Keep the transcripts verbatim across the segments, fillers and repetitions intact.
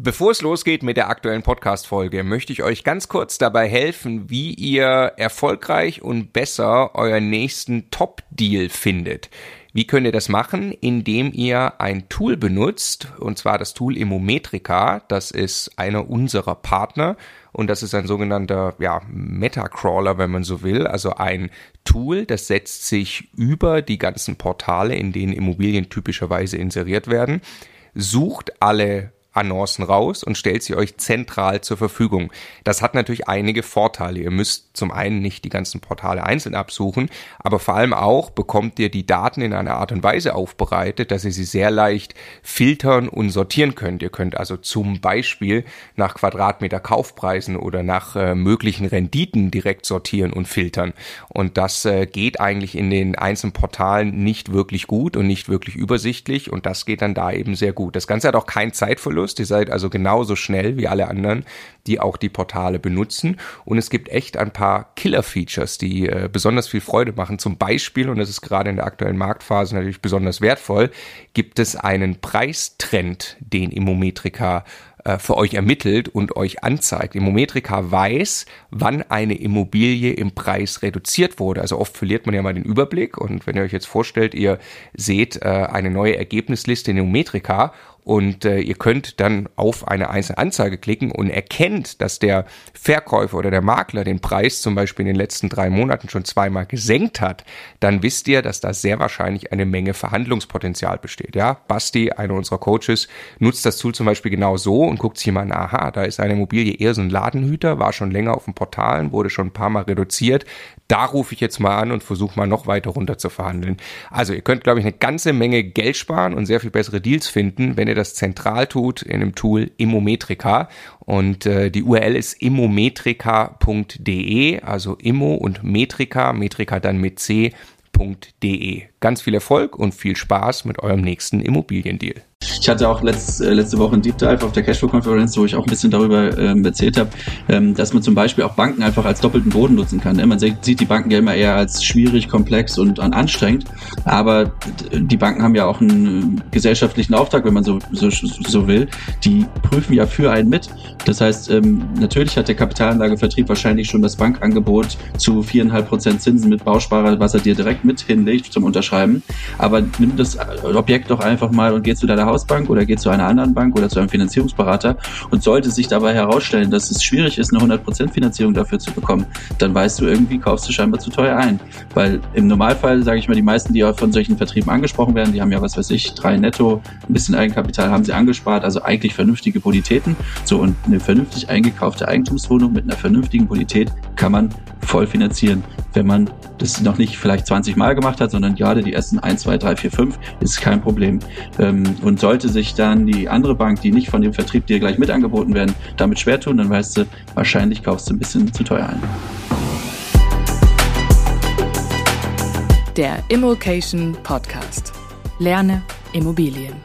Bevor es losgeht mit der aktuellen Podcast-Folge, möchte ich euch ganz kurz dabei helfen, wie ihr erfolgreich und besser euren nächsten Top-Deal findet. Wie könnt ihr das machen? Indem ihr ein Tool benutzt, und zwar das Tool Immometrica. Das ist einer unserer Partner und das ist ein sogenannter ja, Meta-Crawler, wenn man so will. Also ein Tool, das setzt sich über die ganzen Portale, in denen Immobilien typischerweise inseriert werden, sucht alle Annoncen raus und stellt sie euch zentral zur Verfügung. Das hat natürlich einige Vorteile. Ihr müsst zum einen nicht die ganzen Portale einzeln absuchen, aber vor allem auch bekommt ihr die Daten in einer Art und Weise aufbereitet, dass ihr sie sehr leicht filtern und sortieren könnt. Ihr könnt also zum Beispiel nach Quadratmeter Kaufpreisen oder nach äh, möglichen Renditen direkt sortieren und filtern. Und das äh, geht eigentlich in den einzelnen Portalen nicht wirklich gut und nicht wirklich übersichtlich und das geht dann da eben sehr gut. Das Ganze hat auch keinen Zeitverlust. Ihr seid also genauso schnell wie alle anderen, die auch die Portale benutzen. Und es gibt echt ein paar Killer-Features, die äh, besonders viel Freude machen. Zum Beispiel, und das ist gerade in der aktuellen Marktphase natürlich besonders wertvoll, gibt es einen Preistrend, den Immometrica äh, für euch ermittelt und euch anzeigt. Immometrica weiß, wann eine Immobilie im Preis reduziert wurde. Also oft verliert man ja mal den Überblick. Und wenn ihr euch jetzt vorstellt, ihr seht äh, eine neue Ergebnisliste in Immometrica und äh, ihr könnt dann auf eine einzelne Anzeige klicken und erkennt, dass der Verkäufer oder der Makler den Preis zum Beispiel in den letzten drei Monaten schon zweimal gesenkt hat, dann wisst ihr, dass da sehr wahrscheinlich eine Menge Verhandlungspotenzial besteht. Ja, Basti, einer unserer Coaches, nutzt das Tool zum Beispiel genau so und guckt sich mal an, aha, da ist eine Immobilie eher so ein Ladenhüter, war schon länger auf den Portalen, wurde schon ein paar Mal reduziert. Da rufe ich jetzt mal an und versuche mal noch weiter runter zu verhandeln. Also ihr könnt, glaube ich, eine ganze Menge Geld sparen und sehr viel bessere Deals finden, wenn ihr das zentral tut in dem Tool Immometrica. Und äh, die U R L ist immometrica punkt de, also Immo und Metrica, Metrica dann mit C, .de. Ganz viel Erfolg und viel Spaß mit eurem nächsten Immobiliendeal. Ich hatte auch letzt, äh, letzte Woche einen Deep Dive auf der Cashflow-Konferenz, wo ich auch ein bisschen darüber ähm, erzählt habe, ähm, dass man zum Beispiel auch Banken einfach als doppelten Boden nutzen kann. Man sieht die Banken ja immer eher als schwierig, komplex und anstrengend, aber die Banken haben ja auch einen gesellschaftlichen Auftrag, wenn man so, so, so will. Die prüfen ja für einen mit. Das heißt, ähm, natürlich hat der Kapitalanlagevertrieb wahrscheinlich schon das Bankangebot zu viereinhalb Prozent Zinsen mit Bausparer, was er dir direkt mit hinlegt zum Unterschreiben. Aber nimm das Objekt doch einfach mal und geh zu deiner Hausbank oder geht zu einer anderen Bank oder zu einem Finanzierungsberater und sollte sich dabei herausstellen, dass es schwierig ist, eine hundert Prozent Finanzierung dafür zu bekommen, dann weißt du, irgendwie kaufst du scheinbar zu teuer ein. Weil im Normalfall, sage ich mal, die meisten, die auch von solchen Vertrieben angesprochen werden, die haben ja, was weiß ich, drei netto, ein bisschen Eigenkapital haben sie angespart, also eigentlich vernünftige Bonitäten. So, und eine vernünftig eingekaufte Eigentumswohnung mit einer vernünftigen Bonität kann man voll finanzieren. Wenn man das noch nicht vielleicht zwanzig Mal gemacht hat, sondern gerade die ersten eins, zwei, drei, vier, fünf, ist kein Problem. Und sollte sich dann die andere Bank, die nicht von dem Vertrieb dir gleich mit angeboten werden, damit schwer tun, dann weißt du, wahrscheinlich kaufst du ein bisschen zu teuer ein. Der Immocation Podcast. Lerne Immobilien.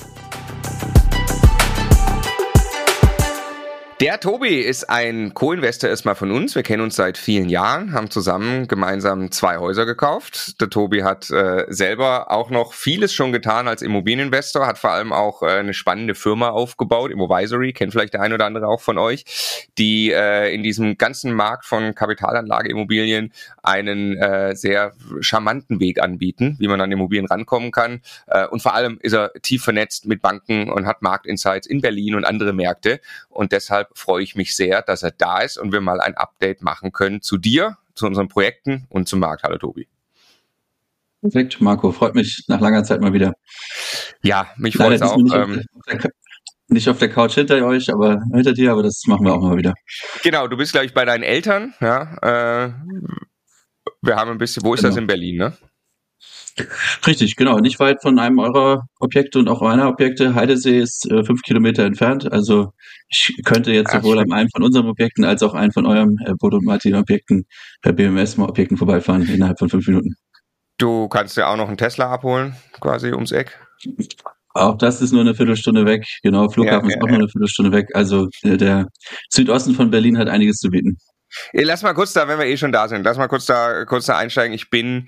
Der Tobi ist ein Co-Investor erstmal von uns. Wir kennen uns seit vielen Jahren, haben zusammen gemeinsam zwei Häuser gekauft. Der Tobi hat äh, selber auch noch vieles schon getan als Immobilieninvestor, hat vor allem auch äh, eine spannende Firma aufgebaut, Immovisory, kennt vielleicht der ein oder andere auch von euch, die äh, in diesem ganzen Markt von Kapitalanlageimmobilien einen äh, sehr charmanten Weg anbieten, wie man an Immobilien rankommen kann. Äh, und vor allem ist er tief vernetzt mit Banken und hat Marktinsights in Berlin und andere Märkte. Und deshalb freue ich mich sehr, dass er da ist und wir mal ein Update machen können zu dir, zu unseren Projekten und zum Markt. Hallo Tobi. Perfekt, Marco, freut mich nach langer Zeit mal wieder. Ja, mich freut es auch. Nicht, ähm, auf der, nicht auf der Couch hinter euch, aber hinter dir, aber das machen wir auch mal wieder. Genau, du bist, glaube ich, bei deinen Eltern. Ja, äh, wir haben ein bisschen, wo ist genau. das in Berlin, ne? Richtig, genau. Nicht weit von einem eurer Objekte und auch meiner Objekte. Heidesee ist äh, fünf Kilometer entfernt. Also ich könnte jetzt Ach, sowohl an einem von unseren Objekten als auch einen von eurem äh, Bodo und Martin Objekten, per B M S-Objekten vorbeifahren innerhalb von fünf Minuten. Du kannst ja auch noch einen Tesla abholen, quasi ums Eck. Auch das ist nur eine Viertelstunde weg. Genau, Flughafen ja, ist auch ja, nur eine Viertelstunde weg. Also äh, der Südosten von Berlin hat einiges zu bieten. Lass mal kurz da, wenn wir eh schon da sind, lass mal kurz da kurz da einsteigen. Ich bin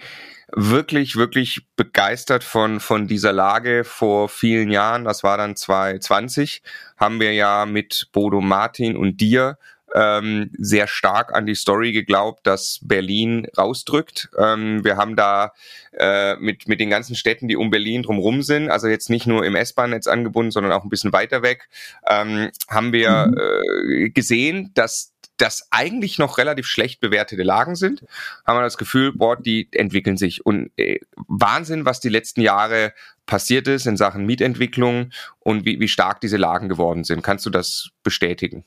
wirklich, wirklich begeistert von, von dieser Lage vor vielen Jahren. Das war dann zwanzig zwanzig, haben wir ja mit Bodo Martin und dir ähm, sehr stark an die Story geglaubt, dass Berlin rausdrückt. Ähm, wir haben da äh, mit, mit den ganzen Städten, die um Berlin drumherum sind, also jetzt nicht nur im S-Bahn-Netz angebunden, sondern auch ein bisschen weiter weg, ähm, haben wir äh, gesehen, dass das eigentlich noch relativ schlecht bewertete Lagen sind, haben wir das Gefühl, boah, die entwickeln sich. Und äh, Wahnsinn, was die letzten Jahre passiert ist in Sachen Mietentwicklung und wie, wie stark diese Lagen geworden sind. Kannst du das bestätigen?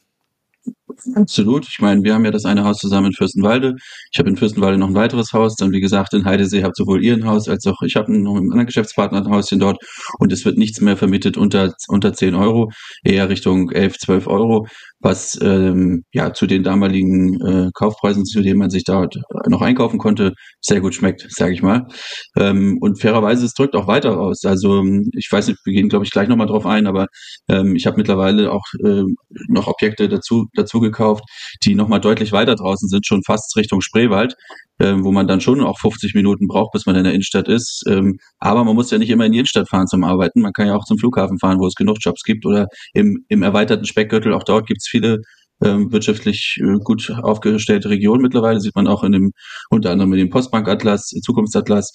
Absolut. Ich meine, wir haben ja das eine Haus zusammen in Fürstenwalde. Ich habe in Fürstenwalde noch ein weiteres Haus. Dann, wie gesagt, in Heidesee habt sowohl ihr ein Haus als auch ich habe noch einen anderen Geschäftspartner ein Häuschen dort. Und es wird nichts mehr vermietet unter unter zehn Euro, eher Richtung elf, zwölf Euro, was ähm, ja zu den damaligen äh, Kaufpreisen, zu denen man sich dort noch einkaufen konnte, sehr gut schmeckt, sage ich mal. Ähm, und fairerweise, es drückt auch weiter raus. Also ich weiß nicht, wir gehen, glaube ich, gleich nochmal drauf ein, aber ähm, ich habe mittlerweile auch äh, noch Objekte dazu dazu gekauft, die nochmal deutlich weiter draußen sind, schon fast Richtung Spreewald, ähm, wo man dann schon auch fünfzig Minuten braucht, bis man in der Innenstadt ist. Ähm, aber man muss ja nicht immer in die Innenstadt fahren zum Arbeiten. Man kann ja auch zum Flughafen fahren, wo es genug Jobs gibt, oder im, im erweiterten Speckgürtel. Auch dort gibt es viele ähm, wirtschaftlich äh, gut aufgestellte Regionen mittlerweile. Sieht man auch in dem, unter anderem in dem Postbank-Atlas, Zukunftsatlas.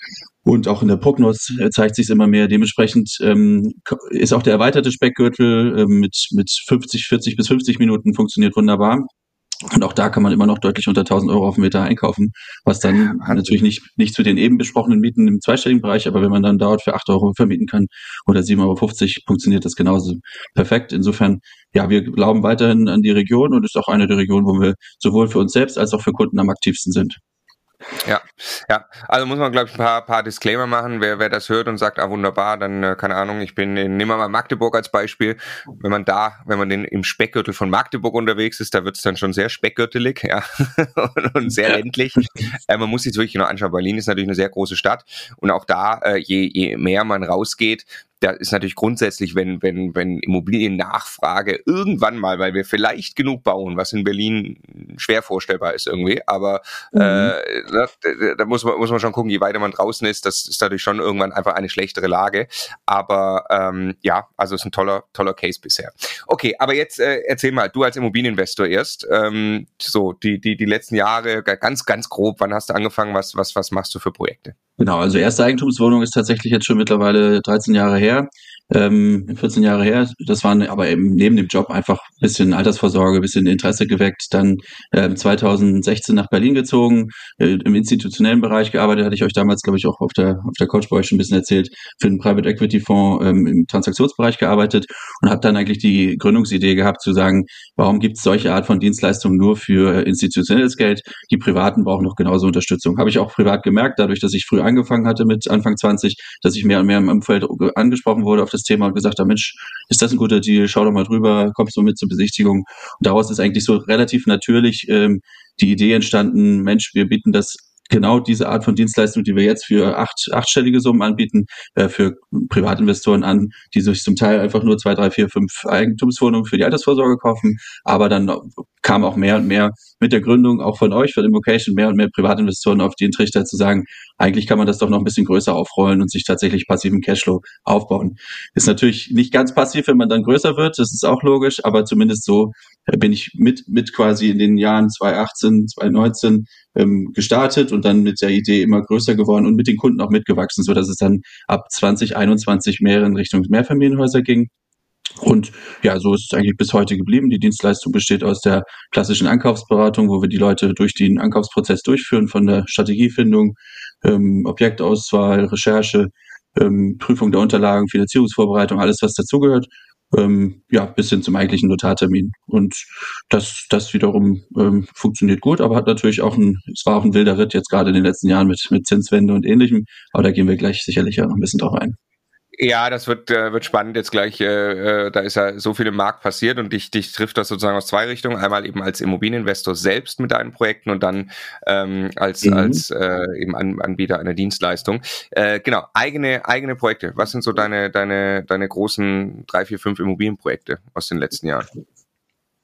Und auch in der Prognos zeigt sich immer mehr. Dementsprechend ähm, ist auch der erweiterte Speckgürtel äh, mit, mit fünfzig, vierzig bis fünfzig Minuten funktioniert wunderbar. Und auch da kann man immer noch deutlich unter tausend Euro auf den Meter einkaufen, was dann natürlich nicht, nicht zu den eben besprochenen Mieten im zweistelligen Bereich, aber wenn man dann dort für acht Euro vermieten kann oder sieben Euro fünfzig, funktioniert das genauso perfekt. Insofern, ja, wir glauben weiterhin an die Region und ist auch eine der Regionen, wo wir sowohl für uns selbst als auch für Kunden am aktivsten sind. Ja, ja, also muss man, glaube ich, ein paar, paar Disclaimer machen. Wer, wer das hört und sagt, ah, wunderbar, dann, äh, keine Ahnung, ich bin in, nehmen wir mal Magdeburg als Beispiel. Wenn man da, wenn man den, im Speckgürtel von Magdeburg unterwegs ist, da wird es dann schon sehr speckgürtelig, ja, und, und sehr ländlich. Äh, man muss sich wirklich genau anschauen. Berlin ist natürlich eine sehr große Stadt und auch da, äh, je, je mehr man rausgeht, da ist natürlich grundsätzlich, wenn, wenn, wenn Immobiliennachfrage irgendwann mal, weil wir vielleicht genug bauen, was in Berlin schwer vorstellbar ist irgendwie, aber mhm. äh, da, da muss man, muss man schon gucken, je weiter man draußen ist, das ist natürlich schon irgendwann einfach eine schlechtere Lage, aber ähm, ja, also ist ein toller, toller Case bisher. Okay, aber jetzt äh, erzähl mal, du als Immobilieninvestor erst, ähm, so die, die, die letzten Jahre, ganz, ganz grob, wann hast du angefangen, was, was, was machst du für Projekte? Genau, also erste Eigentumswohnung ist tatsächlich jetzt schon mittlerweile dreizehn Jahre her, ähm, vierzehn Jahre her. Das waren aber eben neben dem Job einfach ein bisschen Altersvorsorge, ein bisschen Interesse geweckt. Dann ähm, zweitausendsechzehn nach Berlin gezogen, äh, im institutionellen Bereich gearbeitet, hatte ich euch damals, glaube ich, auch auf der auf der Couch bei euch schon ein bisschen erzählt, für einen Private Equity Fonds ähm, im Transaktionsbereich gearbeitet und habe dann eigentlich die Gründungsidee gehabt zu sagen, warum gibt es solche Art von Dienstleistungen nur für institutionelles Geld? Die Privaten brauchen doch genauso Unterstützung. Habe ich auch privat gemerkt, dadurch, dass ich früh angefangen hatte mit Anfang zwanzig, dass ich mehr und mehr im Umfeld angesprochen wurde auf das Thema und gesagt habe, Mensch, ist das ein guter Deal, schau doch mal drüber, kommst du mit zur Besichtigung. Und daraus ist eigentlich so relativ natürlich ähm, die Idee entstanden, Mensch, wir bieten das genau diese Art von Dienstleistung, die wir jetzt für acht, achtstellige Summen anbieten, äh, für Privatinvestoren an, die sich zum Teil einfach nur zwei, drei, vier, fünf Eigentumswohnungen für die Altersvorsorge kaufen. Aber dann kam auch mehr und mehr mit der Gründung auch von euch, von Immocation, mehr und mehr Privatinvestoren auf den Trichter zu sagen, eigentlich kann man das doch noch ein bisschen größer aufrollen und sich tatsächlich passiven Cashflow aufbauen. Ist natürlich nicht ganz passiv, wenn man dann größer wird, das ist auch logisch, aber zumindest so bin ich mit, mit quasi in den Jahren zwanzig achtzehn, zwanzig neunzehn ähm, gestartet und dann mit der Idee immer größer geworden und mit den Kunden auch mitgewachsen, so dass es dann ab zwanzig einundzwanzig mehr in Richtung Mehrfamilienhäuser ging. Und ja, so ist es eigentlich bis heute geblieben. Die Dienstleistung besteht aus der klassischen Ankaufsberatung, wo wir die Leute durch den Ankaufsprozess durchführen, von der Strategiefindung, ähm, Objektauswahl, Recherche, ähm, Prüfung der Unterlagen, Finanzierungsvorbereitung, alles, was dazugehört. Ähm, ja, bis hin zum eigentlichen Notartermin. Und das, das wiederum ähm, funktioniert gut, aber hat natürlich auch ein, es war auch ein wilder Ritt jetzt gerade in den letzten Jahren mit, mit Zinswende und Ähnlichem. Aber da gehen wir gleich sicherlich ja noch ein bisschen drauf ein. Ja, das wird äh, wird spannend jetzt gleich. Äh, da ist ja so viel im Markt passiert und dich, dich trifft das sozusagen aus zwei Richtungen. Einmal eben als Immobilieninvestor selbst mit deinen Projekten und dann ähm, als mhm. als äh, eben An- Anbieter einer Dienstleistung. Äh, genau, eigene eigene Projekte. Was sind so deine deine deine großen drei, vier, fünf Immobilienprojekte aus den letzten Jahren?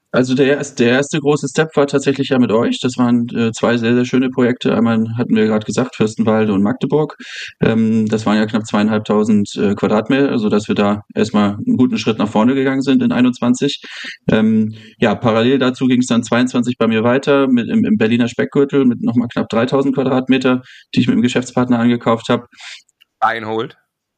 Also der erste, der erste große Step war tatsächlich ja mit euch. Das waren äh, zwei sehr, sehr schöne Projekte. Einmal hatten wir gerade gesagt, Fürstenwalde und Magdeburg. Ähm, das waren ja knapp zweieinhalbtausend äh, Quadratmeter, also dass wir da erstmal einen guten Schritt nach vorne gegangen sind in einundzwanzig. Ähm, ja, parallel dazu ging es dann zweiundzwanzig bei mir weiter mit im, im Berliner Speckgürtel mit nochmal knapp dreitausend Quadratmeter, die ich mit dem Geschäftspartner angekauft habe. Einholt.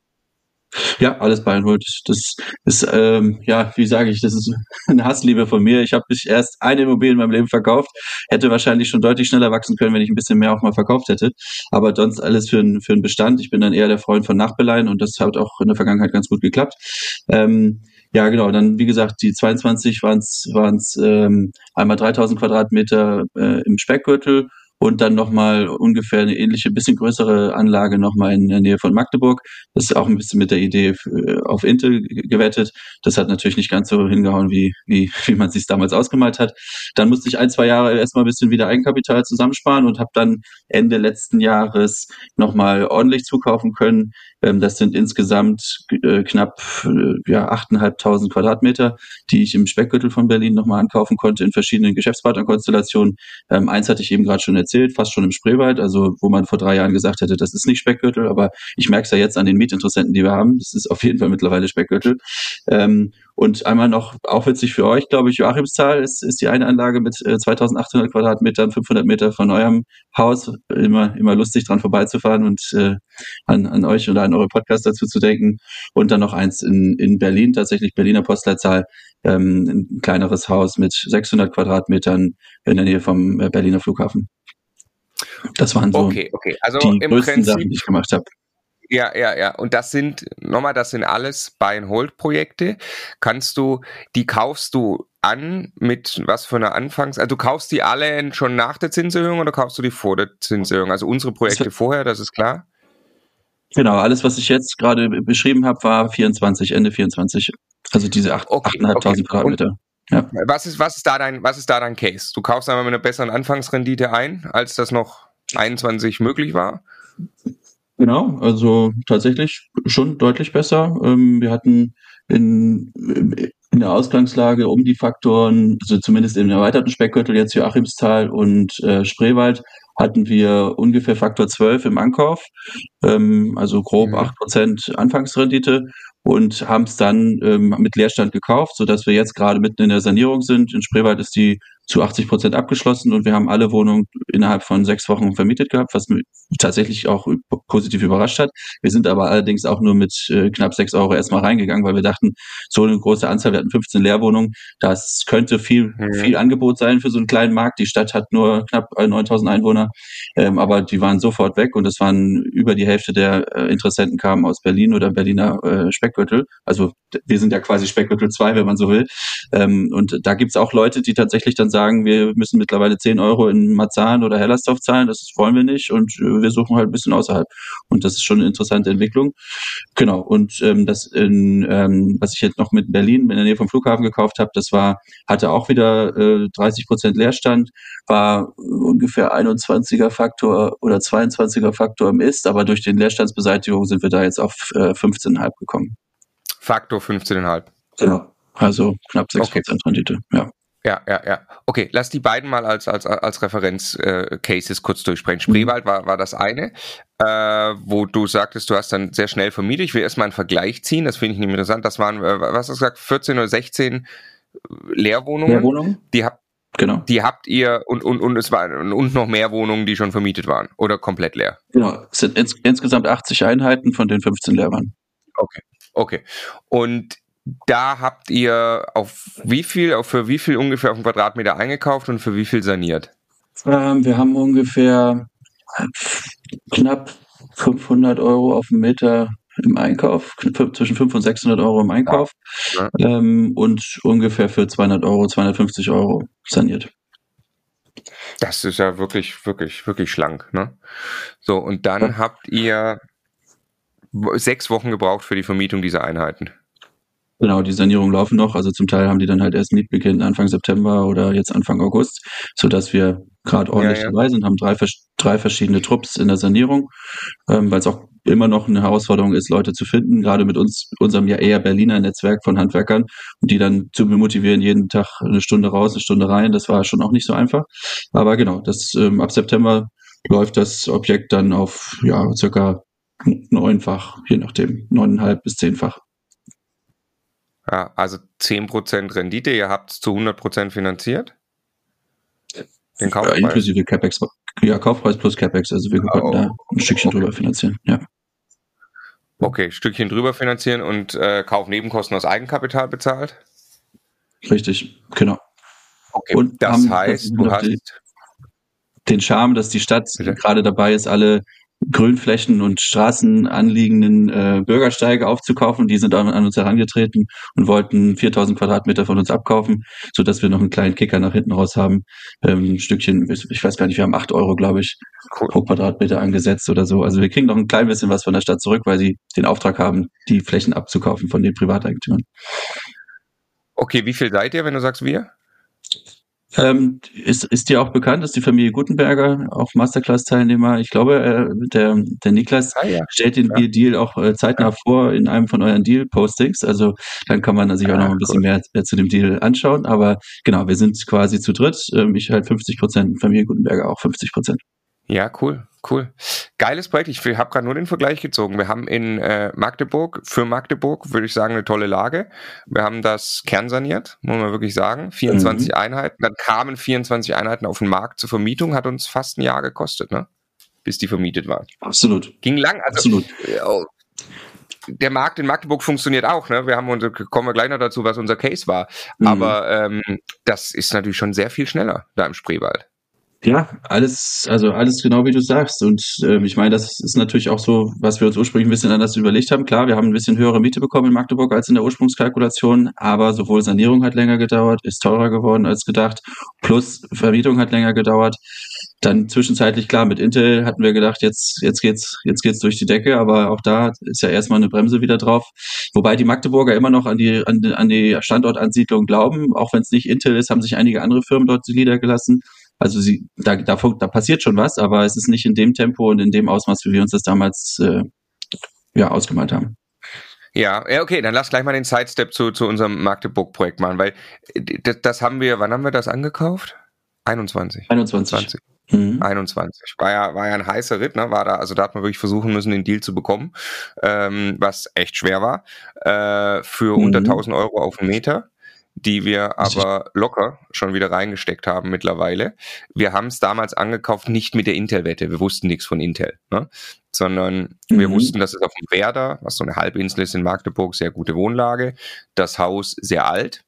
Ja, alles Bayernholt. Das ist, ähm, ja, wie sage ich, das ist eine Hassliebe von mir. Ich habe mich erst eine Immobilie in meinem Leben verkauft, hätte wahrscheinlich schon deutlich schneller wachsen können, wenn ich ein bisschen mehr auch mal verkauft hätte. Aber sonst alles für einen für einen Bestand. Ich bin dann eher der Freund von Nachbeleihen und das hat auch in der Vergangenheit ganz gut geklappt. Ähm, ja, genau. Dann, wie gesagt, die zweiundzwanzig waren es waren es ähm, einmal dreitausend Quadratmeter äh, im Speckgürtel. Und dann nochmal ungefähr eine ähnliche, bisschen größere Anlage nochmal in der Nähe von Magdeburg. Das ist auch ein bisschen mit der Idee auf Intel gewettet. Das hat natürlich nicht ganz so hingehauen, wie, wie, wie man es sich damals ausgemalt hat. Dann musste ich ein, zwei Jahre erstmal ein bisschen wieder Eigenkapital zusammensparen und habe dann Ende letzten Jahres nochmal ordentlich zukaufen können. Das sind insgesamt knapp ja, achttausendfünfhundert Quadratmeter, die ich im Speckgürtel von Berlin nochmal ankaufen konnte in verschiedenen Geschäftspartnerkonstellationen. Ähm, eins hatte ich eben gerade schon erzählt, fast schon im Spreewald, also wo man vor drei Jahren gesagt hätte, das ist nicht Speckgürtel, aber ich merke es ja jetzt an den Mietinteressenten, die wir haben. Das ist auf jeden Fall mittlerweile Speckgürtel. Ähm, und einmal noch, auch witzig für euch, glaube ich, Joachimsthal ist, ist die eine Anlage mit äh, zweitausendachthundert Quadratmetern, fünfhundert Meter von eurem Haus. Immer, immer lustig dran vorbeizufahren und äh, an, an euch oder an eure Podcasts dazu zu denken. Und dann noch eins in, in Berlin, tatsächlich Berliner Postleitzahl, ähm, ein kleineres Haus mit sechshundert Quadratmetern in der Nähe vom äh, Berliner Flughafen. Das waren so okay, okay. Also die im größten Prinzip, Sachen, die ich gemacht habe. Ja, ja, ja. Und das sind, nochmal, das sind alles Buy-and-Hold-Projekte. Kannst du, die kaufst du an mit was für einer Anfangs-, also du kaufst die alle schon nach der Zinserhöhung oder kaufst du die vor der Zinserhöhung? Also unsere Projekte das vorher, das ist klar? Genau, alles, was ich jetzt gerade beschrieben habe, war vierundzwanzig, Ende vierundzwanzig. Also diese acht, okay, achttausendfünfhundert okay. Quadratmeter. Ja. Was ist, was ist da dein, was ist da dein Case? Du kaufst einmal mit einer besseren Anfangsrendite ein, als das noch einundzwanzig möglich war? Genau, also tatsächlich schon deutlich besser. Ähm, wir hatten in, in der Ausgangslage um die Faktoren, also zumindest im erweiterten Speckgürtel, jetzt Joachimsthal und äh, Spreewald, hatten wir ungefähr Faktor zwölf im Ankauf, ähm, also grob mhm. acht Prozent Anfangsrendite und haben es dann ähm, mit Leerstand gekauft, sodass wir jetzt gerade mitten in der Sanierung sind. In Spreewald ist die zu achtzig Prozent abgeschlossen und wir haben alle Wohnungen innerhalb von sechs Wochen vermietet gehabt, was mich tatsächlich auch positiv überrascht hat. Wir sind aber allerdings auch nur mit äh, knapp sechs Euro erstmal reingegangen, weil wir dachten, so eine große Anzahl, wir hatten fünfzehn Leerwohnungen, das könnte viel, mhm. viel Angebot sein für so einen kleinen Markt. Die Stadt hat nur knapp neuntausend Einwohner, ähm, aber die waren sofort weg und es waren über die Hälfte der äh, Interessenten kamen aus Berlin oder Berliner äh, Speckgürtel. Also wir sind ja quasi Speckgürtel zwei, wenn man so will. Ähm, und da gibt's auch Leute, die tatsächlich dann sagen, wir müssen mittlerweile zehn Euro in Marzahn oder Hellersdorf zahlen, das wollen wir nicht und äh, wir suchen halt ein bisschen außerhalb. Und das ist schon eine interessante Entwicklung. Genau, und ähm, das, in, ähm, was ich jetzt noch mit Berlin in der Nähe vom Flughafen gekauft habe, das war, hatte auch wieder äh, dreißig Prozent Leerstand, war ungefähr einundzwanziger Faktor oder zweiundzwanziger Faktor im Ist, aber durch den Leerstandsbeseitigung sind wir da jetzt auf äh, fünfzehn Komma fünf gekommen. Faktor fünfzehn Komma fünf. Genau, also knapp sechs Prozent okay. Rendite, ja. Ja, ja, ja. Okay, lass die beiden mal als als als Referenz-Cases äh, kurz durchsprechen. Spreewald war war das eine, äh, wo du sagtest, du hast dann sehr schnell vermietet. Ich will erstmal einen Vergleich ziehen, das finde ich nämlich interessant. Das waren, äh, was hast du gesagt, vierzehn oder sechzehn Leerwohnungen? Leerwohnungen? Die habt, genau. Die habt ihr und und und es waren und noch mehr Wohnungen, die schon vermietet waren oder komplett leer? Genau, es sind ins, insgesamt achtzig Einheiten, von denen fünfzehn leer waren. Okay, okay. Und da habt ihr auf wie viel, auf für wie viel ungefähr auf den Quadratmeter eingekauft und für wie viel saniert? Ähm, wir haben ungefähr knapp fünfhundert Euro auf den Meter im Einkauf, zwischen fünfhundert und sechshundert Euro im Einkauf ja. ähm, und ungefähr für zweihundert Euro, zweihundertfünfzig Euro saniert. Das ist ja wirklich, wirklich, wirklich schlank, ne? So, und dann ja. habt ihr sechs Wochen gebraucht für die Vermietung dieser Einheiten. Genau, die Sanierungen laufen noch, also zum Teil haben die dann halt erst Mietbeginn Anfang September oder jetzt Anfang August, sodass wir gerade ordentlich ja, ja. dabei sind, haben drei, drei verschiedene Trupps in der Sanierung, ähm, weil es auch immer noch eine Herausforderung ist, Leute zu finden, gerade mit uns, unserem ja eher Berliner Netzwerk von Handwerkern, und die dann zu motivieren, jeden Tag eine Stunde raus, eine Stunde rein. Das war schon auch nicht so einfach. Aber genau, das ähm, ab September läuft das Objekt dann auf ja circa neunfach, je nachdem, neuneinhalb bis zehnfach. Ja, also zehn Prozent Rendite, ihr habt es zu hundert Prozent finanziert? Den Kaufpreis? Ja, inklusive Capex. Ja, Kaufpreis plus Capex, also wir konnten oh, da ein Stückchen okay. drüber finanzieren, ja. Okay, Stückchen drüber finanzieren und äh, Kaufnebenkosten aus Eigenkapital bezahlt? Richtig, genau. Okay, und das haben, heißt, du hast die, den Charme, dass die Stadt Bitte? gerade dabei ist, alle Grünflächen und Straßen anliegenden äh, Bürgersteige aufzukaufen. Die sind an, an uns herangetreten und wollten viertausend Quadratmeter von uns abkaufen, sodass wir noch einen kleinen Kicker nach hinten raus haben. Ähm, ein Stückchen, ich weiß gar nicht, wir haben acht Euro, glaube ich, cool. pro Quadratmeter angesetzt oder so. Also wir kriegen noch ein klein bisschen was von der Stadt zurück, weil sie den Auftrag haben, die Flächen abzukaufen von den Privateigentümern. Okay, wie viel seid ihr, wenn du sagst wir? Ähm, ist, ist dir auch bekannt, dass die Familie Gutenberger auch Masterclass-Teilnehmer, ich glaube, äh, der, der Niklas ah, ja. stellt den ja. Deal auch äh, zeitnah ja. vor in einem von euren Deal-Postings, also dann kann man sich auch ah, noch ein bisschen cool. mehr, mehr zu dem Deal anschauen, aber genau, wir sind quasi zu dritt, ähm, ich halt fünfzig Prozent, Familie Gutenberger auch fünfzig Prozent. Ja, cool, cool. Geiles Projekt. Ich habe gerade nur den Vergleich gezogen. Wir haben in äh, Magdeburg, für Magdeburg, würde ich sagen, eine tolle Lage. Wir haben das kernsaniert, muss man wirklich sagen. vierundzwanzig mhm. Einheiten. Dann kamen vierundzwanzig Einheiten auf den Markt zur Vermietung. Hat uns fast ein Jahr gekostet, ne? Bis die vermietet waren. Absolut. Ging lang. Also, Absolut. Ja, der Markt in Magdeburg funktioniert auch, ne? Wir haben uns, kommen wir gleich noch dazu, was unser Case war. Mhm. Aber ähm, das ist natürlich schon sehr viel schneller da im Spreewald. Ja, alles, also alles genau wie du sagst. Und ähm, ich meine, das ist natürlich auch so, was wir uns ursprünglich ein bisschen anders überlegt haben. Klar, wir haben ein bisschen höhere Miete bekommen in Magdeburg als in der Ursprungskalkulation, aber sowohl Sanierung hat länger gedauert, ist teurer geworden als gedacht, plus Vermietung hat länger gedauert. Dann zwischenzeitlich, klar, mit Intel hatten wir gedacht, jetzt, jetzt geht's, jetzt geht's durch die Decke, aber auch da ist ja erstmal eine Bremse wieder drauf. Wobei die Magdeburger immer noch an die, an die, an die Standortansiedlung glauben. Auch wenn es nicht Intel ist, haben sich einige andere Firmen dort niedergelassen. Also sie, da, da, da passiert schon was, aber es ist nicht in dem Tempo und in dem Ausmaß, wie wir uns das damals äh, ja, ausgemalt haben. Ja, ja, okay, dann lass gleich mal den Sidestep zu, zu unserem Magdeburg-Projekt machen, weil das, das haben wir, wann haben wir das angekauft? einundzwanzig. einundzwanzig. Mhm. einundzwanzig. War ja, war ja ein heißer Ritt, ne? War da, also da hat man wirklich versuchen müssen, den Deal zu bekommen, ähm, was echt schwer war, äh, für mhm. unter tausend Euro auf den Meter, die wir aber locker schon wieder reingesteckt haben mittlerweile. Wir haben es damals angekauft, nicht mit der Intel-Wette. Wir wussten nichts von Intel, ne? Sondern mhm. wir wussten, dass es auf dem Werder, was so eine Halbinsel ist in Magdeburg, sehr gute Wohnlage, das Haus sehr alt.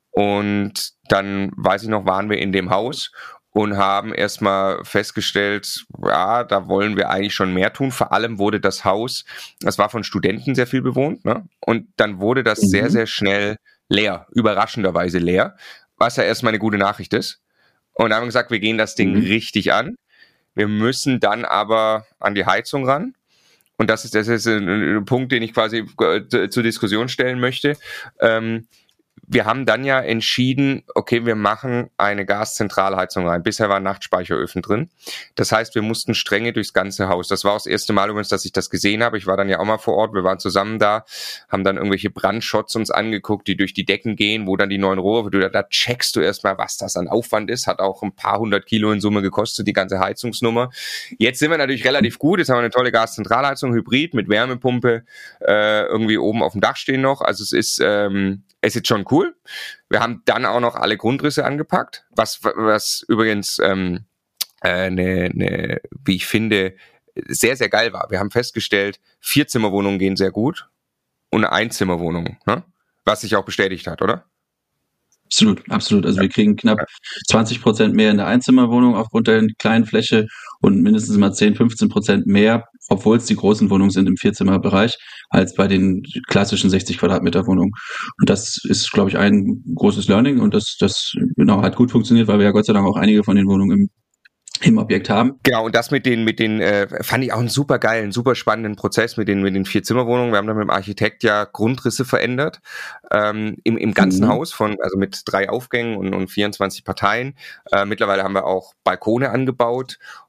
Und dann, weiß ich noch, waren wir in dem Haus und haben erstmal festgestellt, ja, da wollen wir eigentlich schon mehr tun. Vor allem wurde das Haus, das war von Studenten sehr viel bewohnt, ne? Und dann wurde das mhm. sehr, sehr schnell leer, überraschenderweise leer, was ja erstmal eine gute Nachricht ist. Und da haben wir gesagt, wir gehen das Ding mhm. richtig an. Wir müssen dann aber an die Heizung ran. Und das ist, das ist ein, ein Punkt, den ich quasi zur Diskussion stellen möchte. Ähm, wir haben dann ja entschieden, okay, wir machen eine Gaszentralheizung rein. Bisher waren Nachtspeicheröfen drin. Das heißt, wir mussten Stränge durchs ganze Haus. Das war auch das erste Mal übrigens, dass ich das gesehen habe. Ich war dann ja auch mal vor Ort. Wir waren zusammen da, haben dann irgendwelche Brandshots uns angeguckt, die durch die Decken gehen, wo dann die neuen Rohre, du, da checkst du erstmal, was das an Aufwand ist. Hat auch ein paar hundert Kilo in Summe gekostet, die ganze Heizungsnummer. Jetzt sind wir natürlich relativ gut. Jetzt haben wir eine tolle Gaszentralheizung, Hybrid mit Wärmepumpe, äh, irgendwie oben auf dem Dach stehen noch. Also es ist, ähm, es ist schon cool. Wir haben dann auch noch alle Grundrisse angepackt, was, was übrigens ähm, äh, ne, ne, wie ich finde, sehr, sehr geil war. Wir haben festgestellt, Vierzimmerwohnungen gehen sehr gut und eine Einzimmerwohnung, ne? Was sich auch bestätigt hat, oder? Absolut, absolut. Also ja. wir kriegen knapp zwanzig Prozent mehr in der Einzimmerwohnung aufgrund der kleinen Fläche und mindestens mal zehn, fünfzehn Prozent mehr, obwohl es die großen Wohnungen sind im Vierzimmerbereich, als bei den klassischen sechzig Quadratmeter Wohnungen. Und das ist, glaube ich, ein großes Learning und das, das genau hat gut funktioniert, weil wir ja Gott sei Dank auch einige von den Wohnungen im im Objekt haben. Genau, und das mit den, mit den, äh, fand ich auch einen super geilen, super spannenden Prozess mit den, mit den Vier-Zimmer-Wohnungen. Wir haben dann mit dem Architekt ja Grundrisse verändert, ähm, im, im ganzen mhm. Haus von, also mit drei Aufgängen und, und vierundzwanzig Parteien. Äh, mittlerweile haben wir auch Balkone angebaut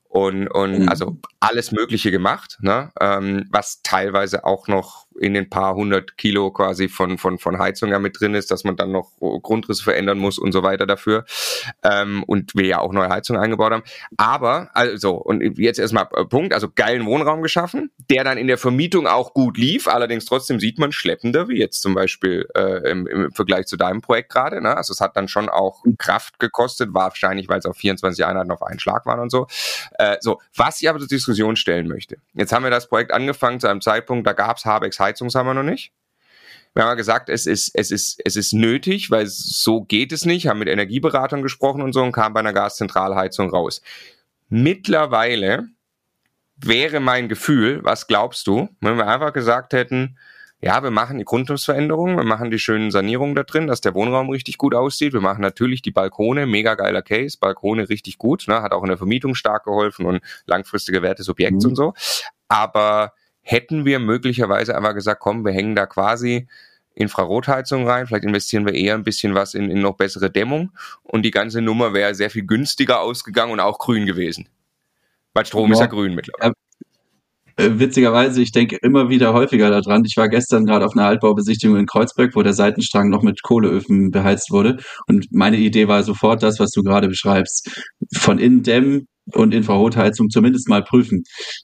und, und Mhm. also alles Mögliche gemacht, ne? ähm, was teilweise auch noch in den paar hundert Kilo quasi von, von, von Heizung ja mit drin ist, dass man dann noch Grundrisse verändern muss und so weiter dafür. Ähm, und wir ja auch neue Heizungen eingebaut haben. Aber, also, und jetzt erstmal Punkt, also geilen Wohnraum geschaffen, der dann in der Vermietung auch gut lief, allerdings trotzdem sieht man schleppender, wie jetzt zum Beispiel äh, im, im Vergleich zu deinem Projekt gerade, ne? Also es hat dann schon auch Kraft gekostet, war wahrscheinlich, weil es auf vierundzwanzig Einheiten auf einen Schlag waren und so. Äh, so, was ich aber zur Diskussion stellen möchte. Jetzt haben wir das Projekt angefangen zu einem Zeitpunkt, da gab es Habecks Heizungshammer noch nicht. Wir haben ja gesagt, es ist, es ist, es ist nötig, weil so geht es nicht, haben mit Energieberatern gesprochen und so und kamen bei einer Gaszentralheizung raus. Mittlerweile wäre mein Gefühl, was glaubst du, wenn wir einfach gesagt hätten, ja, wir machen die Grundrissveränderungen, wir machen die schönen Sanierungen da drin, dass der Wohnraum richtig gut aussieht. Wir machen natürlich die Balkone, mega geiler Case, Balkone richtig gut, ne, hat auch in der Vermietung stark geholfen und langfristige Wert des Objekts mhm. und so. Aber hätten wir möglicherweise einfach gesagt, komm, wir hängen da quasi Infrarotheizung rein, vielleicht investieren wir eher ein bisschen was in, in noch bessere Dämmung und die ganze Nummer wäre sehr viel günstiger ausgegangen und auch grün gewesen. Weil Strom ja. ist ja grün mittlerweile. Ja. Äh, witzigerweise, ich denke immer wieder häufiger daran. Ich war gestern gerade auf einer Altbaubesichtigung in Kreuzberg, wo der Seitenstrang noch mit Kohleöfen beheizt wurde. Und meine Idee war sofort das, was du gerade beschreibst. Von innen dämmen und Infrarotheizung zumindest mal prüfen.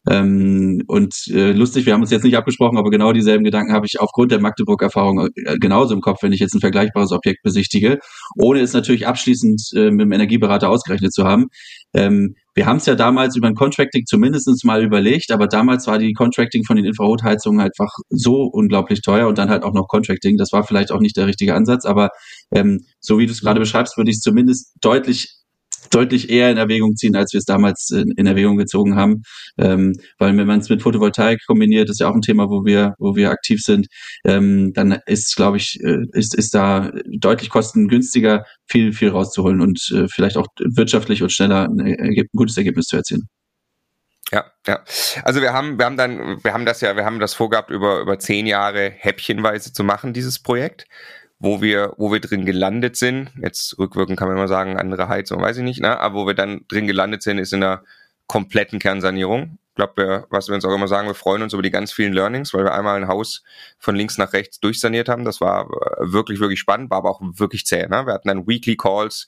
Ähm, und äh, lustig, wir haben uns jetzt nicht abgesprochen, aber genau dieselben Gedanken habe ich aufgrund der Magdeburg-Erfahrung äh, genauso im Kopf, wenn ich jetzt ein vergleichbares Objekt besichtige, ohne es natürlich abschließend äh, mit dem Energieberater ausgerechnet zu haben. Ähm, wir haben es ja damals über ein Contracting zumindest mal überlegt, aber damals war die Contracting von den Infrarotheizungen einfach so unglaublich teuer und dann halt auch noch Contracting. Das war vielleicht auch nicht der richtige Ansatz, aber ähm, so wie du es gerade beschreibst, würde ich es zumindest deutlich deutlich eher in Erwägung ziehen, als wir es damals in, in Erwägung gezogen haben, ähm, weil wenn man es mit Photovoltaik kombiniert, ist ja auch ein Thema, wo wir wo wir aktiv sind, ähm, dann ist, glaube ich, ist ist da deutlich kostengünstiger viel viel rauszuholen und äh, vielleicht auch wirtschaftlich und schneller ein, ein gutes Ergebnis zu erzielen. Ja, ja. Also wir haben, wir haben dann, wir haben das ja, wir haben das vorgehabt, über über zehn Jahre häppchenweise zu machen, dieses Projekt. Wo wir, wo wir drin gelandet sind, jetzt rückwirkend kann man immer sagen, andere Heizung, weiß ich nicht, ne? Aber wo wir dann drin gelandet sind, ist in einer kompletten Kernsanierung. Ich glaube, was wir uns auch immer sagen, wir freuen uns über die ganz vielen Learnings, weil wir einmal ein Haus von links nach rechts durchsaniert haben. Das war wirklich, wirklich spannend, war aber auch wirklich zäh, ne? Wir hatten dann Weekly Calls,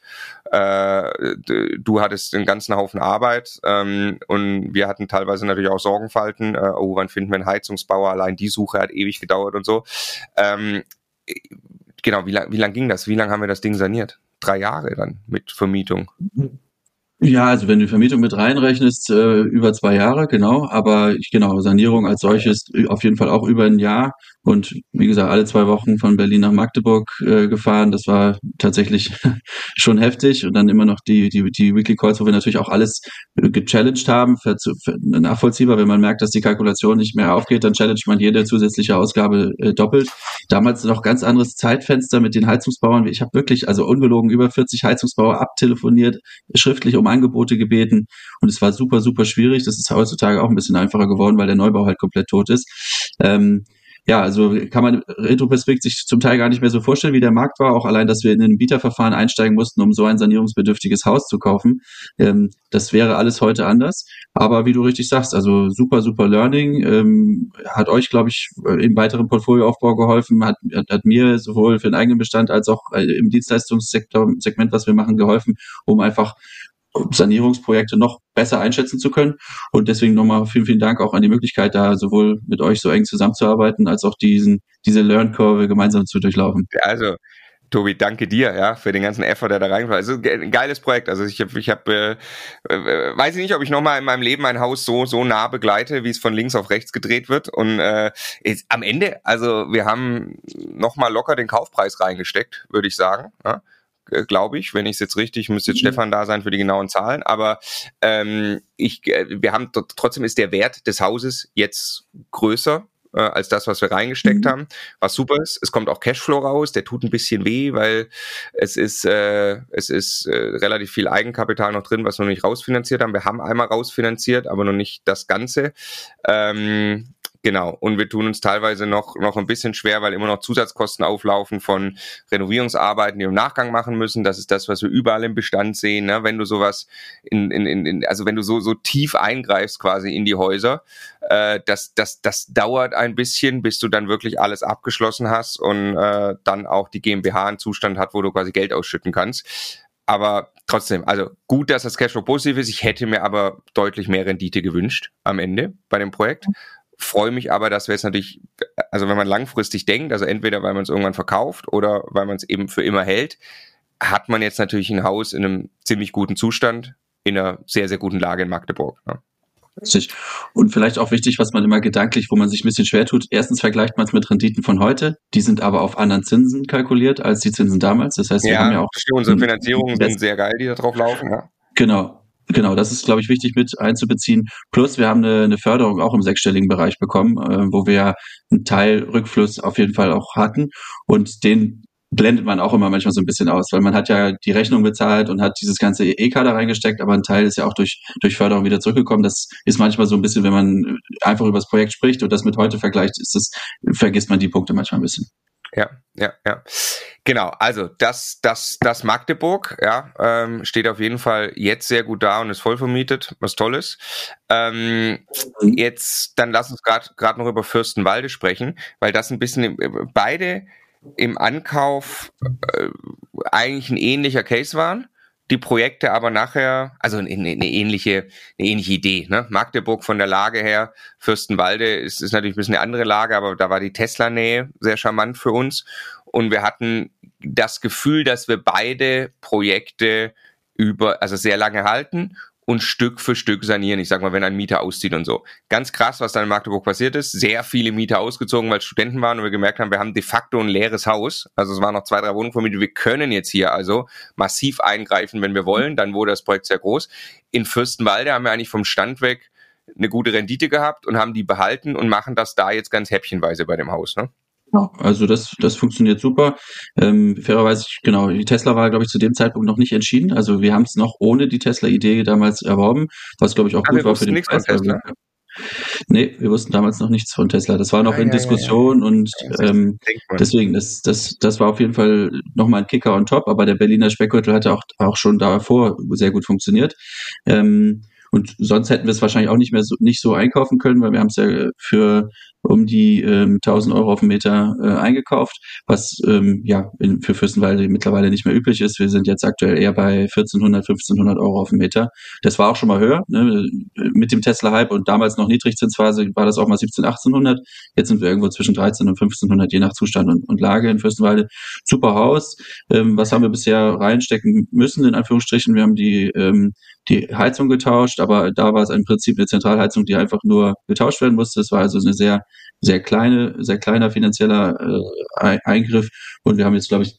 äh, du hattest einen ganzen Haufen Arbeit ähm, und wir hatten teilweise natürlich auch Sorgenfalten. Äh, oh, wann finden wir einen Heizungsbauer? Allein die Suche hat ewig gedauert und so. Ähm, Genau, wie lang, wie lang ging das? Wie lange haben wir das Ding saniert? Drei Jahre dann mit Vermietung. Ja, also wenn du Vermietung mit reinrechnest, äh, über zwei Jahre, genau. Aber ich, genau, Sanierung als solches auf jeden Fall auch über ein Jahr. Und wie gesagt, alle zwei Wochen von Berlin nach Magdeburg äh, gefahren. Das war tatsächlich schon heftig. Und dann immer noch die die die Weekly Calls, wo wir natürlich auch alles gechallenged haben. Für, für nachvollziehbar, wenn man merkt, dass die Kalkulation nicht mehr aufgeht, dann challenge man jede zusätzliche Ausgabe äh, doppelt. Damals noch ganz anderes Zeitfenster mit den Heizungsbauern. Ich habe wirklich, also ungelogen, über vierzig Heizungsbauer abtelefoniert, schriftlich um Angebote gebeten. Und es war super, super schwierig. Das ist heutzutage auch ein bisschen einfacher geworden, weil der Neubau halt komplett tot ist. Ähm, Ja, also kann man retroperspektiv sich zum Teil gar nicht mehr so vorstellen, wie der Markt war. Auch allein, dass wir in ein Bieterverfahren einsteigen mussten, um so ein sanierungsbedürftiges Haus zu kaufen. Ähm, das wäre alles heute anders. Aber wie du richtig sagst, also super, super Learning. Ähm, hat euch, glaube ich, im weiteren Portfolioaufbau geholfen, hat, hat, hat mir sowohl für den eigenen Bestand als auch im Dienstleistungssektor, Segment, was wir machen, geholfen, um einfach Sanierungsprojekte noch besser einschätzen zu können. Und deswegen nochmal vielen, vielen Dank auch an die Möglichkeit, da sowohl mit euch so eng zusammenzuarbeiten, als auch diesen, diese Lernkurve gemeinsam zu durchlaufen. Also, Tobi, danke dir, ja, für den ganzen Effort, der da reingefallen ist. Also, ein geiles Projekt. Also, ich habe, ich habe, äh, äh, weiß ich nicht, ob ich nochmal in meinem Leben ein Haus so, so nah begleite, wie es von links auf rechts gedreht wird. Und äh, ist, am Ende, also, wir haben nochmal locker den Kaufpreis reingesteckt, würde ich sagen, ja. Glaube ich, wenn ich es jetzt richtig, müsste jetzt mhm. Stefan da sein für die genauen Zahlen, aber ähm, ich, wir haben trotzdem ist der Wert des Hauses jetzt größer äh, als das, was wir reingesteckt mhm. haben, was super ist. Es kommt auch Cashflow raus, der tut ein bisschen weh, weil es ist äh, es ist äh, relativ viel Eigenkapital noch drin, was wir noch nicht rausfinanziert haben. Wir haben einmal rausfinanziert, aber noch nicht das Ganze. Ähm, Genau, und wir tun uns teilweise noch noch ein bisschen schwer, weil immer noch Zusatzkosten auflaufen von Renovierungsarbeiten, die wir im Nachgang machen müssen. Das ist das, was wir überall im Bestand sehen, ne? Wenn du sowas in, in, in also wenn du so so tief eingreifst quasi in die Häuser, äh, das das das dauert ein bisschen, bis du dann wirklich alles abgeschlossen hast und äh, dann auch die GmbH einen Zustand hat, wo du quasi Geld ausschütten kannst. Aber trotzdem, also gut, dass das Cashflow positiv ist. Ich hätte mir aber deutlich mehr Rendite gewünscht am Ende bei dem Projekt. Freue mich aber, dass wir jetzt natürlich, also wenn man langfristig denkt, also entweder weil man es irgendwann verkauft oder weil man es eben für immer hält, hat man jetzt natürlich ein Haus in einem ziemlich guten Zustand, in einer sehr, sehr guten Lage in Magdeburg. Ja. Richtig. Und vielleicht auch wichtig, was man immer gedanklich, wo man sich ein bisschen schwer tut. Erstens vergleicht man es mit Renditen von heute. Die sind aber auf anderen Zinsen kalkuliert als die Zinsen damals. Das heißt, wir ja, haben ja auch unsere Finanzierungen sind sehr geil, die da drauf laufen. Ja. Genau. Genau, das ist, glaube ich, wichtig mit einzubeziehen. Plus, wir haben eine, eine Förderung auch im sechsstelligen Bereich bekommen, äh, wo wir ja einen Teil Rückfluss auf jeden Fall auch hatten. Und den blendet man auch immer manchmal so ein bisschen aus, weil man hat ja die Rechnung bezahlt und hat dieses ganze E K da reingesteckt, aber ein Teil ist ja auch durch, durch Förderung wieder zurückgekommen. Das ist manchmal so ein bisschen, wenn man einfach über das Projekt spricht und das mit heute vergleicht, ist das, vergisst man die Punkte manchmal ein bisschen. Ja, ja, ja. Genau, also das, das, das Magdeburg, ja, ähm, steht auf jeden Fall jetzt sehr gut da und ist voll vermietet, was toll ist. Ähm, jetzt, dann lass uns gerade gerade noch über Fürstenwalde sprechen, weil das ein bisschen, beide im Ankauf äh, eigentlich ein ähnlicher Case waren. Die Projekte aber nachher, also eine, eine ähnliche, eine ähnliche Idee, ne? Magdeburg von der Lage her, Fürstenwalde ist, ist natürlich ein bisschen eine andere Lage, aber da war die Tesla-Nähe sehr charmant für uns. Und wir hatten das Gefühl, dass wir beide Projekte über, also sehr lange halten und Stück für Stück sanieren. Ich sag mal, wenn ein Mieter auszieht und so. Ganz krass, was dann in Magdeburg passiert ist. Sehr viele Mieter ausgezogen, weil Studenten waren und wir gemerkt haben, wir haben de facto ein leeres Haus. Also es waren noch zwei, drei Wohnungen vermietet. Wir können jetzt hier also massiv eingreifen, wenn wir wollen. Dann wurde das Projekt sehr groß. In Fürstenwalde haben wir eigentlich vom Stand weg eine gute Rendite gehabt und haben die behalten und machen das da jetzt ganz häppchenweise bei dem Haus, ne? Also das, das funktioniert super. Ähm, fairerweise, genau, die Tesla war, glaube ich, zu dem Zeitpunkt noch nicht entschieden. Also wir haben es noch ohne die Tesla-Idee damals erworben, was, glaube ich, auch Aber gut war für den nichts von Tesla. Nee, wir wussten damals noch nichts von Tesla. Das war noch ah, in ja, Diskussion ja, ja. und ja, ähm, deswegen, das, das, das war auf jeden Fall nochmal ein Kicker on top, aber der Berliner Speckgürtel hatte auch, auch schon davor sehr gut funktioniert. Ähm, und sonst hätten wir es wahrscheinlich auch nicht mehr so, nicht so einkaufen können, weil wir haben es ja für um die ähm, tausend Euro auf den Meter äh, eingekauft, was ähm, ja in, für Fürstenwalde mittlerweile nicht mehr üblich ist. Wir sind jetzt aktuell eher bei vierzehnhundert, fünfzehnhundert Euro auf den Meter. Das war auch schon mal höher, ne? Mit dem Tesla-Hype und damals noch Niedrigzinsphase war das auch mal siebzehnhundert, achtzehnhundert. Jetzt sind wir irgendwo zwischen dreizehn und fünfzehnhundert, je nach Zustand und, und Lage in Fürstenwalde. Super Haus. Ähm, was haben wir bisher reinstecken müssen, in Anführungsstrichen? Wir haben die ähm, die Heizung getauscht, aber da war es im Prinzip eine Zentralheizung, die einfach nur getauscht werden musste. Es war also eine sehr, sehr kleine, sehr kleiner finanzieller äh, Eingriff. Und wir haben jetzt, glaube ich,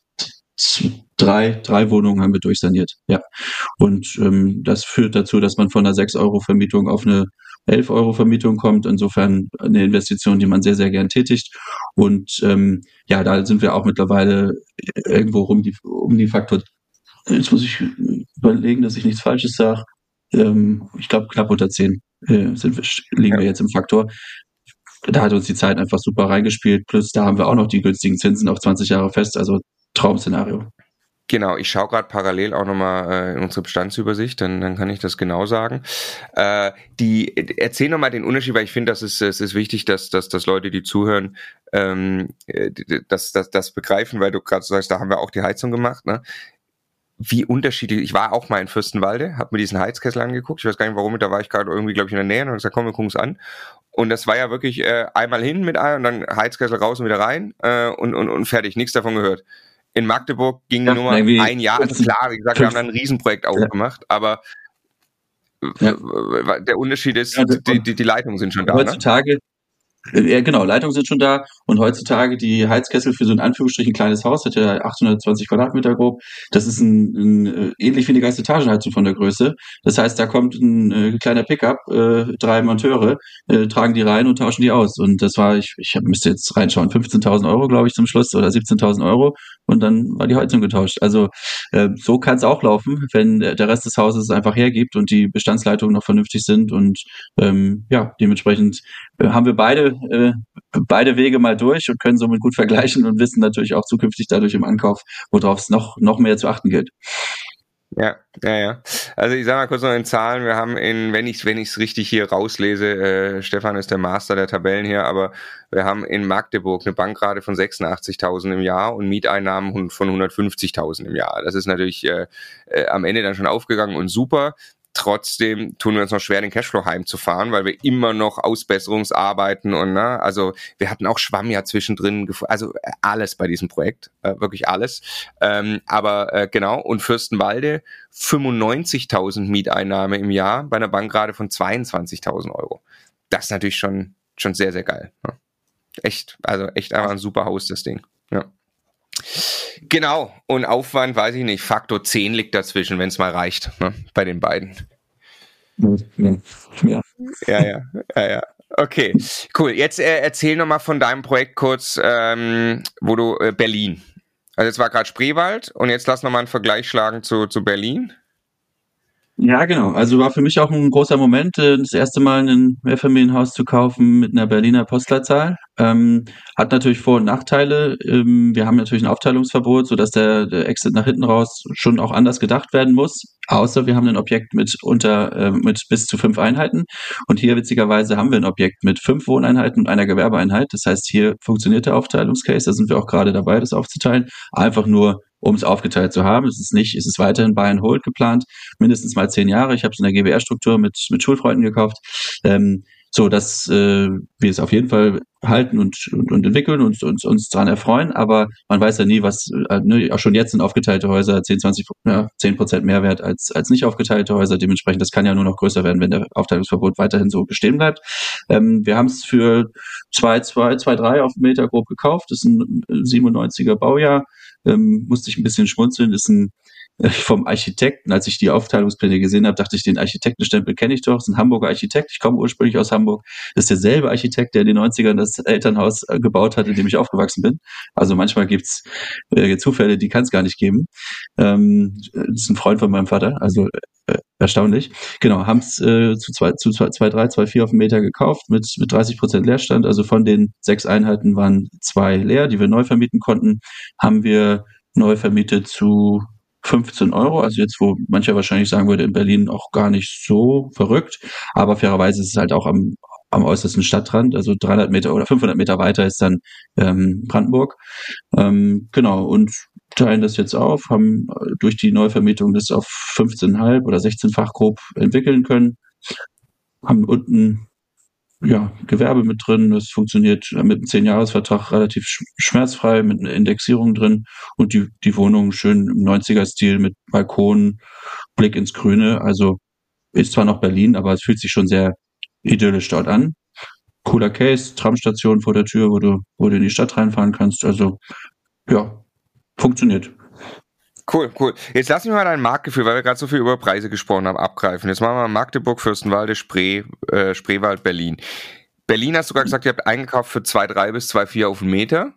drei, drei Wohnungen haben wir durchsaniert. Ja. Und ähm, das führt dazu, dass man von einer sechs Euro Vermietung auf eine elf Euro Vermietung kommt. Insofern eine Investition, die man sehr, sehr gern tätigt. Und ähm, ja, da sind wir auch mittlerweile irgendwo rum die, um die Faktor. Jetzt muss ich überlegen, dass ich nichts Falsches sage. Ähm, ich glaube, knapp unter zehn äh, sind wir, liegen ja. wir jetzt im Faktor. Da hat uns die Zeit einfach super reingespielt. Plus da haben wir auch noch die günstigen Zinsen auf zwanzig Jahre fest. Also Traum-Szenario. Genau, ich schaue gerade parallel auch nochmal äh, in unsere Bestandsübersicht, dann, dann kann ich das genau sagen. Äh, die erzähl nochmal den Unterschied, weil ich finde, das ist, es ist wichtig, dass, dass, dass Leute, die zuhören, ähm, das, das, das begreifen, weil du gerade sagst, da haben wir auch die Heizung gemacht, ne? Wie unterschiedlich, ich war auch mal in Fürstenwalde, habe mir diesen Heizkessel angeguckt, ich weiß gar nicht warum, da war ich gerade irgendwie, glaube ich, in der Nähe und habe gesagt, komm, wir gucken es an. Und das war ja wirklich äh, einmal hin mit einem und dann Heizkessel raus und wieder rein äh, und, und, und fertig, nichts davon gehört. In Magdeburg ging die ja, Nummer ein Jahr, also klar, wie gesagt, wir haben dann ein Riesenprojekt ja. aufgemacht, aber ja. der Unterschied ist, ja, die, die, die Leitungen sind schon da. Heutzutage, ne? Ja, genau, Leitungen sind schon da und heutzutage die Heizkessel für so ein Anführungsstrichen kleines Haus, hat ja achthundertzwanzig Quadratmeter grob, das ist ein, ein ähnlich wie eine Gasetagenheizung von der Größe. Das heißt, da kommt ein äh, kleiner Pickup, äh, drei Monteure, äh, tragen die rein und tauschen die aus. Und das war, ich, ich müsste jetzt reinschauen, fünfzehntausend Euro, glaube ich, zum Schluss oder siebzehntausend Euro und dann war die Heizung getauscht. Also äh, so kann es auch laufen, wenn der Rest des Hauses es einfach hergibt und die Bestandsleitungen noch vernünftig sind und ähm, ja, dementsprechend haben wir beide, äh, beide Wege mal durch und können somit gut vergleichen und wissen natürlich auch zukünftig dadurch im Ankauf, worauf es noch, noch mehr zu achten gilt. Ja, ja, ja. Also ich sage mal kurz noch in Zahlen, wir haben in, wenn ich es wenn ich's richtig hier rauslese, äh, Stefan ist der Master der Tabellen hier, aber wir haben in Magdeburg eine Bankrate von sechsundachtzigtausend im Jahr und Mieteinnahmen von hundertfünfzigtausend im Jahr. Das ist natürlich äh, äh, am Ende dann schon aufgegangen und super. Trotzdem tun wir uns noch schwer, den Cashflow heimzufahren, weil wir immer noch Ausbesserungsarbeiten und, ne, also wir hatten auch Schwamm ja zwischendrin, also alles bei diesem Projekt, äh, wirklich alles. Ähm, aber äh, genau, und Fürstenwalde fünfundneunzigtausend Mieteinnahme im Jahr bei einer Bankrate von zweiundzwanzigtausend Euro. Das ist natürlich schon, schon sehr, sehr geil. Ne? Echt, also echt einfach ein super Haus, das Ding. Ja. Genau, und Aufwand, weiß ich nicht, Faktor zehn liegt dazwischen, wenn es mal reicht, ne, bei den beiden. Ja, ja, ja, ja, ja, ja. Okay, cool. Jetzt äh, erzähl nochmal von deinem Projekt kurz, ähm, wo du, äh, Berlin. Also jetzt war gerade Spreewald und jetzt lass nochmal einen Vergleich schlagen zu, zu Berlin. Ja, genau. Also war für mich auch ein großer Moment, das erste Mal ein Mehrfamilienhaus zu kaufen mit einer Berliner Postleitzahl. Ähm, hat natürlich Vor- und Nachteile. Ähm, wir haben natürlich ein Aufteilungsverbot, sodass der, der Exit nach hinten raus schon auch anders gedacht werden muss. Außer wir haben ein Objekt mit unter äh, mit bis zu fünf Einheiten. Und hier witzigerweise haben wir ein Objekt mit fünf Wohneinheiten und einer Gewerbeeinheit. Das heißt, hier funktioniert der Aufteilungscase. Da sind wir auch gerade dabei, das aufzuteilen. Einfach nur, um es aufgeteilt zu haben. Es ist nicht, es ist weiterhin Buy and Hold geplant, mindestens mal zehn Jahre. Ich habe es in der G b R-Struktur mit mit Schulfreunden gekauft. Ähm, so, dass äh, wir es auf jeden Fall halten und, und, und entwickeln und uns, uns daran erfreuen, aber man weiß ja nie, was, äh, ne, auch schon jetzt sind aufgeteilte Häuser zehn, zwanzig, ja, zehn Prozent mehr wert als, als nicht aufgeteilte Häuser. Dementsprechend, das kann ja nur noch größer werden, wenn der Aufteilungsverbot weiterhin so bestehen bleibt. Ähm, wir haben es für zwei, zwei, zwei, drei auf den Meter grob gekauft. Das ist ein siebenundneunziger Baujahr. Ähm, musste ich ein bisschen schmunzeln. Das ist ein vom Architekten, als ich die Aufteilungspläne gesehen habe, dachte ich, den Architektenstempel kenne ich doch. Das ist ein Hamburger Architekt. Ich komme ursprünglich aus Hamburg. Das ist derselbe Architekt, der in den neunzigern das Elternhaus gebaut hat, in dem ich aufgewachsen bin. Also manchmal gibt's äh, Zufälle, die kann es gar nicht geben. Ähm, das ist ein Freund von meinem Vater, also äh, erstaunlich. Genau, haben es äh, zu zwei, zu zwei, zwei, drei, zwei, vier auf den Meter gekauft mit mit dreißig Prozent Leerstand. Also von den sechs Einheiten waren zwei leer, die wir neu vermieten konnten. Haben wir neu vermietet zu fünfzehn Euro, also jetzt, wo mancher wahrscheinlich sagen würde, in Berlin auch gar nicht so verrückt, aber fairerweise ist es halt auch am, am äußersten Stadtrand, also dreihundert Meter oder fünfhundert Meter weiter ist dann ähm, Brandenburg. Ähm, genau, und teilen das jetzt auf, haben durch die Neuvermietung das auf fünfzehn Komma fünf oder sechzehnfach grob entwickeln können, haben unten ja, Gewerbe mit drin, das funktioniert mit einem zehn-Jahres-Vertrag relativ schmerzfrei, mit einer Indexierung drin und die, die Wohnung schön im neunziger-Stil mit Balkon, Blick ins Grüne, also ist zwar noch Berlin, aber es fühlt sich schon sehr idyllisch dort an. Cooler Case, Tramstation vor der Tür, wo du, wo du in die Stadt reinfahren kannst, also ja, funktioniert. Cool, cool. Jetzt lass mich mal dein Marktgefühl, weil wir gerade so viel über Preise gesprochen haben, abgreifen. Jetzt machen wir mal Magdeburg, Fürstenwalde, Spree, äh, Spreewald, Berlin. Berlin hast du gerade gesagt, ihr habt eingekauft für zwei Komma drei bis zwei Komma vier auf den Meter.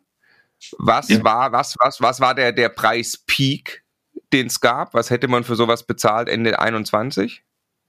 Was ja. war, was, was, was war der, der Preis-Peak, den es gab? Was hätte man für sowas bezahlt Ende einundzwanzig?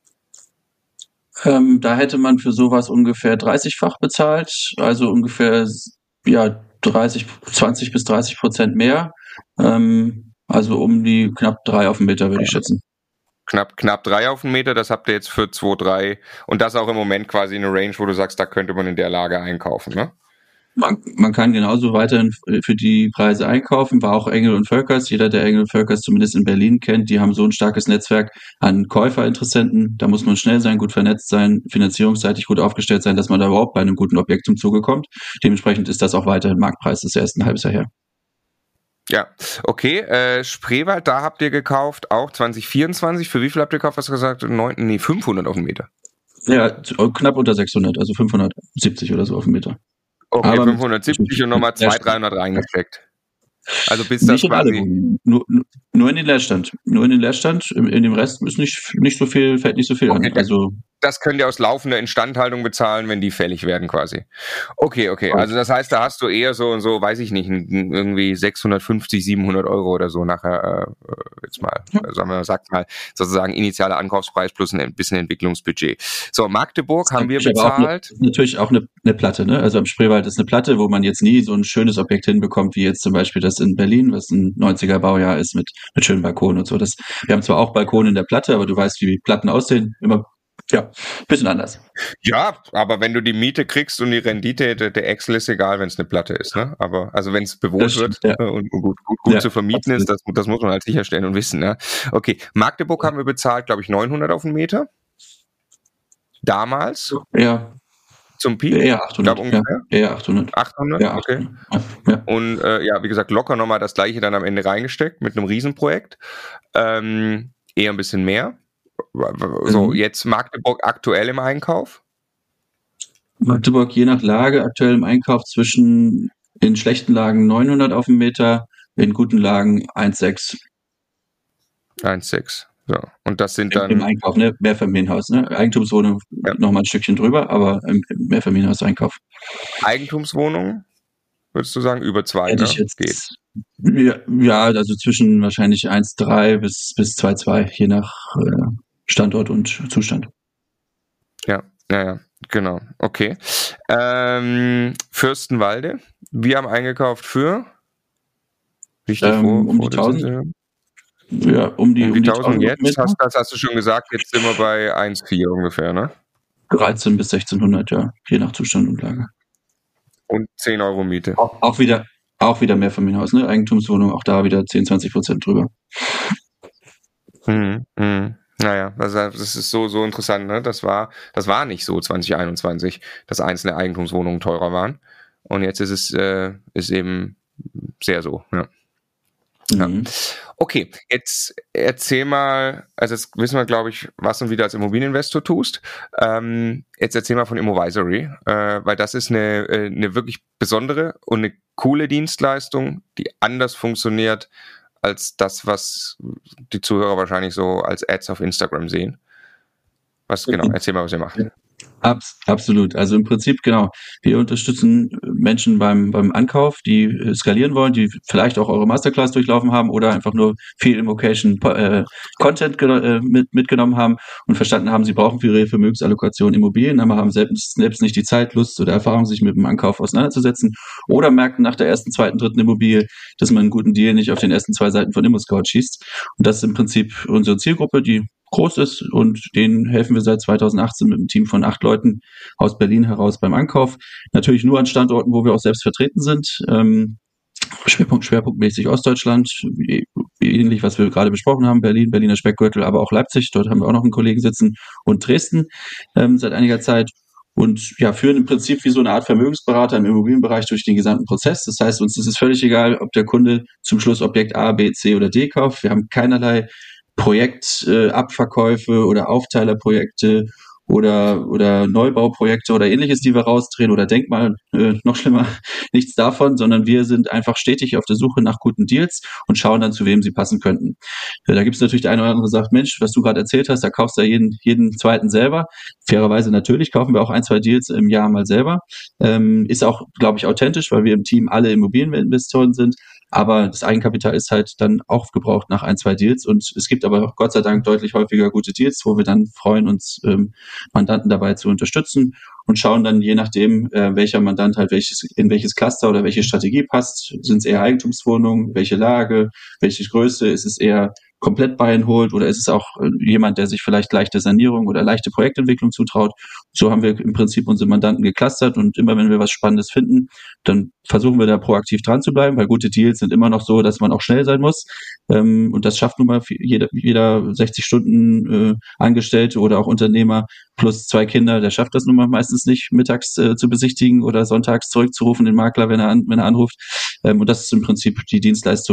Ähm, da hätte man für sowas ungefähr dreißigfach bezahlt, also ungefähr ja dreißig, zwanzig bis dreißig Prozent mehr. Ähm, Also um die knapp drei auf den Meter, würde ich schätzen. Knapp, knapp drei auf den Meter, das habt ihr jetzt für zwei Komma drei und das auch im Moment quasi eine Range, wo du sagst, da könnte man in der Lage einkaufen, ne? Man, man kann genauso weiterhin für die Preise einkaufen, war auch Engel und Völkers. Jeder, der Engel und Völkers zumindest in Berlin kennt, die haben so ein starkes Netzwerk an Käuferinteressenten. Da muss man schnell sein, gut vernetzt sein, finanzierungsseitig gut aufgestellt sein, dass man da überhaupt bei einem guten Objekt zum Zuge kommt. Dementsprechend ist das auch weiterhin Marktpreis des ersten halbes Jahr her. Ja, okay, äh, Spreewald, da habt ihr gekauft, auch zwanzig vierundzwanzig, für wie viel habt ihr gekauft, was du gesagt hast, neun, nee, fünfhundert auf den Meter? Ja, knapp unter sechshundert, also fünfhundertsiebzig oder so auf den Meter. Okay, aber fünfhundertsiebzig und nochmal zweihundert, dreihundert reingesteckt. Also bis das quasi... Nur, nur in den Leerstand, nur in den Leerstand, in dem Rest ist nicht, nicht so viel, fällt nicht so viel okay, an. Also das könnt ihr aus laufender Instandhaltung bezahlen, wenn die fällig werden quasi. Okay, okay. Also das heißt, da hast du eher so und so, weiß ich nicht, irgendwie sechshundertfünfzig, siebenhundert Euro oder so nachher, äh, jetzt mal, ja. sagen wir, sagt mal, sozusagen initialer Ankaufspreis plus ein bisschen Entwicklungsbudget. So, Magdeburg das haben wir bezahlt. Auch eine, natürlich auch eine, eine Platte, ne? Also am Spreewald ist eine Platte, wo man jetzt nie so ein schönes Objekt hinbekommt, wie jetzt zum Beispiel das in Berlin, was ein neunziger Baujahr ist mit, mit schönen Balkonen und so. Das, wir haben zwar auch Balkone in der Platte, aber du weißt, wie Platten aussehen, immer ja, bisschen anders. Ja, aber wenn du die Miete kriegst und die Rendite, der, der Excel ist egal, wenn es eine Platte ist, ne? Aber also wenn es bewohnt stimmt, wird ja. und gut, gut, gut ja, zu vermieten absolut. ist, das, das muss man halt sicherstellen und wissen, ne? Okay, Magdeburg haben wir bezahlt, glaube ich, neunhundert auf den Meter. Damals. Ja. Zum Peak? Eher achthundert. Ich glaub, ungefähr. Ja, eher achthundert. achthundert, ja, okay. achthundert. Ja. Und äh, ja, wie gesagt, locker nochmal das gleiche dann am Ende reingesteckt mit einem Riesenprojekt. Ähm, eher ein bisschen mehr. So, mhm. Jetzt Magdeburg aktuell im Einkauf? Magdeburg je nach Lage aktuell im Einkauf zwischen in schlechten Lagen neunhundert auf den Meter, in guten Lagen eins Komma sechs. eins Komma sechs. So. Und das sind dann. Im Einkauf, ne? Mehrfamilienhaus, ne? Eigentumswohnung ja. nochmal ein Stückchen drüber, aber im Mehrfamilienhaus-Einkauf. Eigentumswohnung, würdest du sagen, über zwei, Hätte ne? ich jetzt, geht. Ja, ja, also zwischen wahrscheinlich eins Komma drei bis, bis zwei Komma zwei, je nach äh, Standort und Zustand. Ja, ja, ja, genau. Okay. Ähm, Fürstenwalde, wir haben eingekauft für richtig ähm, vor, um vor die tausend. Ja, um die, um die, um die tausend jetzt, Meter. hast, das hast du schon gesagt, jetzt sind wir bei eins Komma vier ungefähr, ne? dreizehn bis sechzehnhundert, ja, je nach Zustand und Lage. Und zehn Euro Miete. Auch, auch wieder, auch wieder Mehrfamilienhaus, ne? Eigentumswohnung, auch da wieder zehn, zwanzig Prozent drüber. Hm, hm. Naja, also das ist so, so interessant, ne? Das war, das war nicht so zwanzig einundzwanzig, dass einzelne Eigentumswohnungen teurer waren. Und jetzt ist es, äh, ist eben sehr so, ja. Ja. Mhm. Okay, jetzt erzähl mal, also jetzt wissen wir, glaube ich, was du wieder als Immobilieninvestor tust. Ähm, jetzt erzähl mal von Immovisory, äh, weil das ist eine, eine wirklich besondere und eine coole Dienstleistung, die anders funktioniert als das, was die Zuhörer wahrscheinlich so als Ads auf Instagram sehen. Was genau, erzähl mal, was ihr macht. Abs- absolut. Also im Prinzip, genau. Wir unterstützen Menschen beim, beim Ankauf, die äh, skalieren wollen, die vielleicht auch eure Masterclass durchlaufen haben oder einfach nur viel Immocation äh, Content ge- äh, mit, mitgenommen haben und verstanden haben, sie brauchen für ihre Vermögensallokation Immobilien, aber haben selbst, selbst nicht die Zeit, Lust oder Erfahrung, sich mit dem Ankauf auseinanderzusetzen oder merken nach der ersten, zweiten, dritten Immobilie, dass man einen guten Deal nicht auf den ersten zwei Seiten von ImmoScout schießt. Und das ist im Prinzip unsere Zielgruppe, die groß ist und denen helfen wir seit zweitausendachtzehn mit einem Team von acht Leuten aus Berlin heraus beim Ankauf. Natürlich nur an Standorten, wo wir auch selbst vertreten sind. Ähm, Schwerpunkt, schwerpunktmäßig Ostdeutschland, ähnlich, was wir gerade besprochen haben, Berlin, Berliner Speckgürtel, aber auch Leipzig, dort haben wir auch noch einen Kollegen sitzen und Dresden ähm, seit einiger Zeit. Und ja, führen im Prinzip wie so eine Art Vermögensberater im Immobilienbereich durch den gesamten Prozess. Das heißt, uns ist es völlig egal, ob der Kunde zum Schluss Objekt A, B, C oder D kauft. Wir haben keinerlei Projektabverkäufe äh, oder Aufteilerprojekte oder oder Neubauprojekte oder ähnliches, die wir rausdrehen oder Denkmal, äh, noch schlimmer, nichts davon, sondern wir sind einfach stetig auf der Suche nach guten Deals und schauen dann, zu wem sie passen könnten. Äh, da gibt es natürlich der eine oder andere, der sagt, Mensch, was du gerade erzählt hast, da kaufst du ja jeden, jeden zweiten selber. Fairerweise natürlich kaufen wir auch ein, zwei Deals im Jahr mal selber. Ähm, ist auch, glaube ich, authentisch, weil wir im Team alle Immobilieninvestoren sind. Aber das Eigenkapital ist halt dann aufgebraucht nach ein, zwei Deals. Und es gibt aber Gott sei Dank deutlich häufiger gute Deals, wo wir dann freuen, uns ähm, Mandanten dabei zu unterstützen und schauen dann, je nachdem, äh, welcher Mandant halt welches, in welches Cluster oder welche Strategie passt. Sind es eher Eigentumswohnungen, welche Lage, welche Größe, ist es eher komplett Buy and Hold oder ist es auch äh, jemand, der sich vielleicht leichte Sanierung oder leichte Projektentwicklung zutraut. So haben wir im Prinzip unsere Mandanten geclustert und immer wenn wir was Spannendes finden, dann versuchen wir da proaktiv dran zu bleiben, weil gute Deals sind immer noch so, dass man auch schnell sein muss. Ähm, und das schafft nun mal jeder, jeder sechzig Stunden äh, Angestellte oder auch Unternehmer plus zwei Kinder, der schafft das nun mal meistens nicht, mittags äh, zu besichtigen oder sonntags zurückzurufen, den Makler, wenn er, an, wenn er anruft. Ähm, und das ist im Prinzip die Dienstleistung,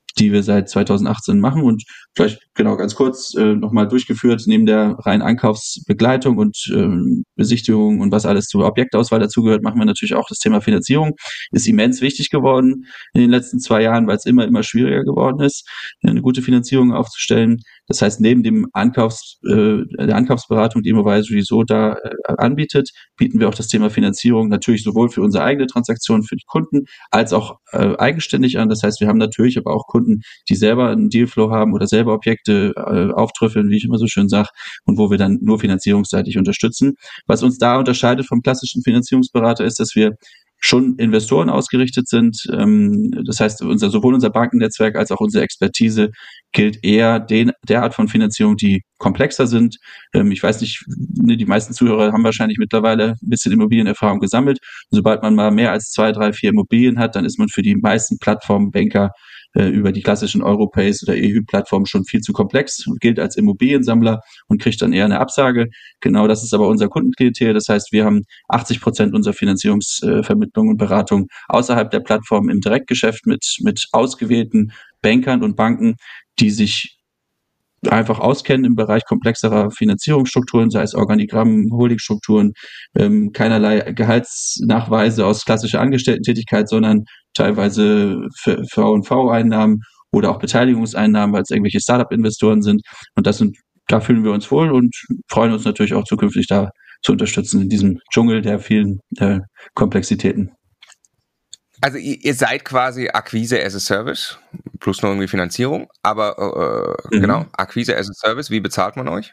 die wir seit zweitausendachtzehn machen und vielleicht genau ganz kurz äh, nochmal durchgeführt, neben der reinen Einkaufsbegleitung und ähm, Besichtigung und was alles zur Objektauswahl dazugehört, machen wir natürlich auch das Thema Finanzierung. Ist immens wichtig geworden in den letzten zwei Jahren, weil es immer, immer schwieriger geworden ist, eine gute Finanzierung aufzustellen. Das heißt, neben dem Ankaufs, äh, der Ankaufsberatung, die Immovisory so da äh, anbietet, bieten wir auch das Thema Finanzierung natürlich sowohl für unsere eigene Transaktion, für die Kunden, als auch äh, eigenständig an. Das heißt, wir haben natürlich aber auch Kunden, die selber einen Dealflow haben oder selber Objekte äh, auftrüffeln, wie ich immer so schön sage, und wo wir dann nur finanzierungsseitig unterstützen. Was uns da unterscheidet vom klassischen Finanzierungsberater ist, dass wir schon Investoren ausgerichtet sind. Ähm, das heißt, unser, sowohl unser Bankennetzwerk als auch unsere Expertise gilt eher den, der Art von Finanzierung, die komplexer sind. Ähm, ich weiß nicht, ne, die meisten Zuhörer haben wahrscheinlich mittlerweile ein bisschen Immobilienerfahrung gesammelt. Und sobald man mal mehr als zwei, drei, vier Immobilien hat, dann ist man für die meisten Plattformen, Banker, über die klassischen Europays oder E U Plattformen schon viel zu komplex und gilt als Immobiliensammler und kriegt dann eher eine Absage. Genau, das ist aber unser Kundenklientel. Das heißt, wir haben achtzig Prozent unserer Finanzierungsvermittlung und Beratung außerhalb der Plattform im Direktgeschäft mit, mit ausgewählten Bankern und Banken, die sich einfach auskennen im Bereich komplexerer Finanzierungsstrukturen, sei es Organigramm, Holdingstrukturen, ähm, keinerlei Gehaltsnachweise aus klassischer Angestellten-Tätigkeit, sondern teilweise V und V-Einnahmen oder auch Beteiligungseinnahmen, weil es irgendwelche Startup-Investoren sind. Und das sind, da fühlen wir uns wohl und freuen uns natürlich auch zukünftig da zu unterstützen in diesem Dschungel der vielen äh, Komplexitäten. Also ihr, ihr seid quasi Akquise as a Service, plus noch irgendwie Finanzierung, aber äh, mhm. genau, Akquise as a Service, wie bezahlt man euch?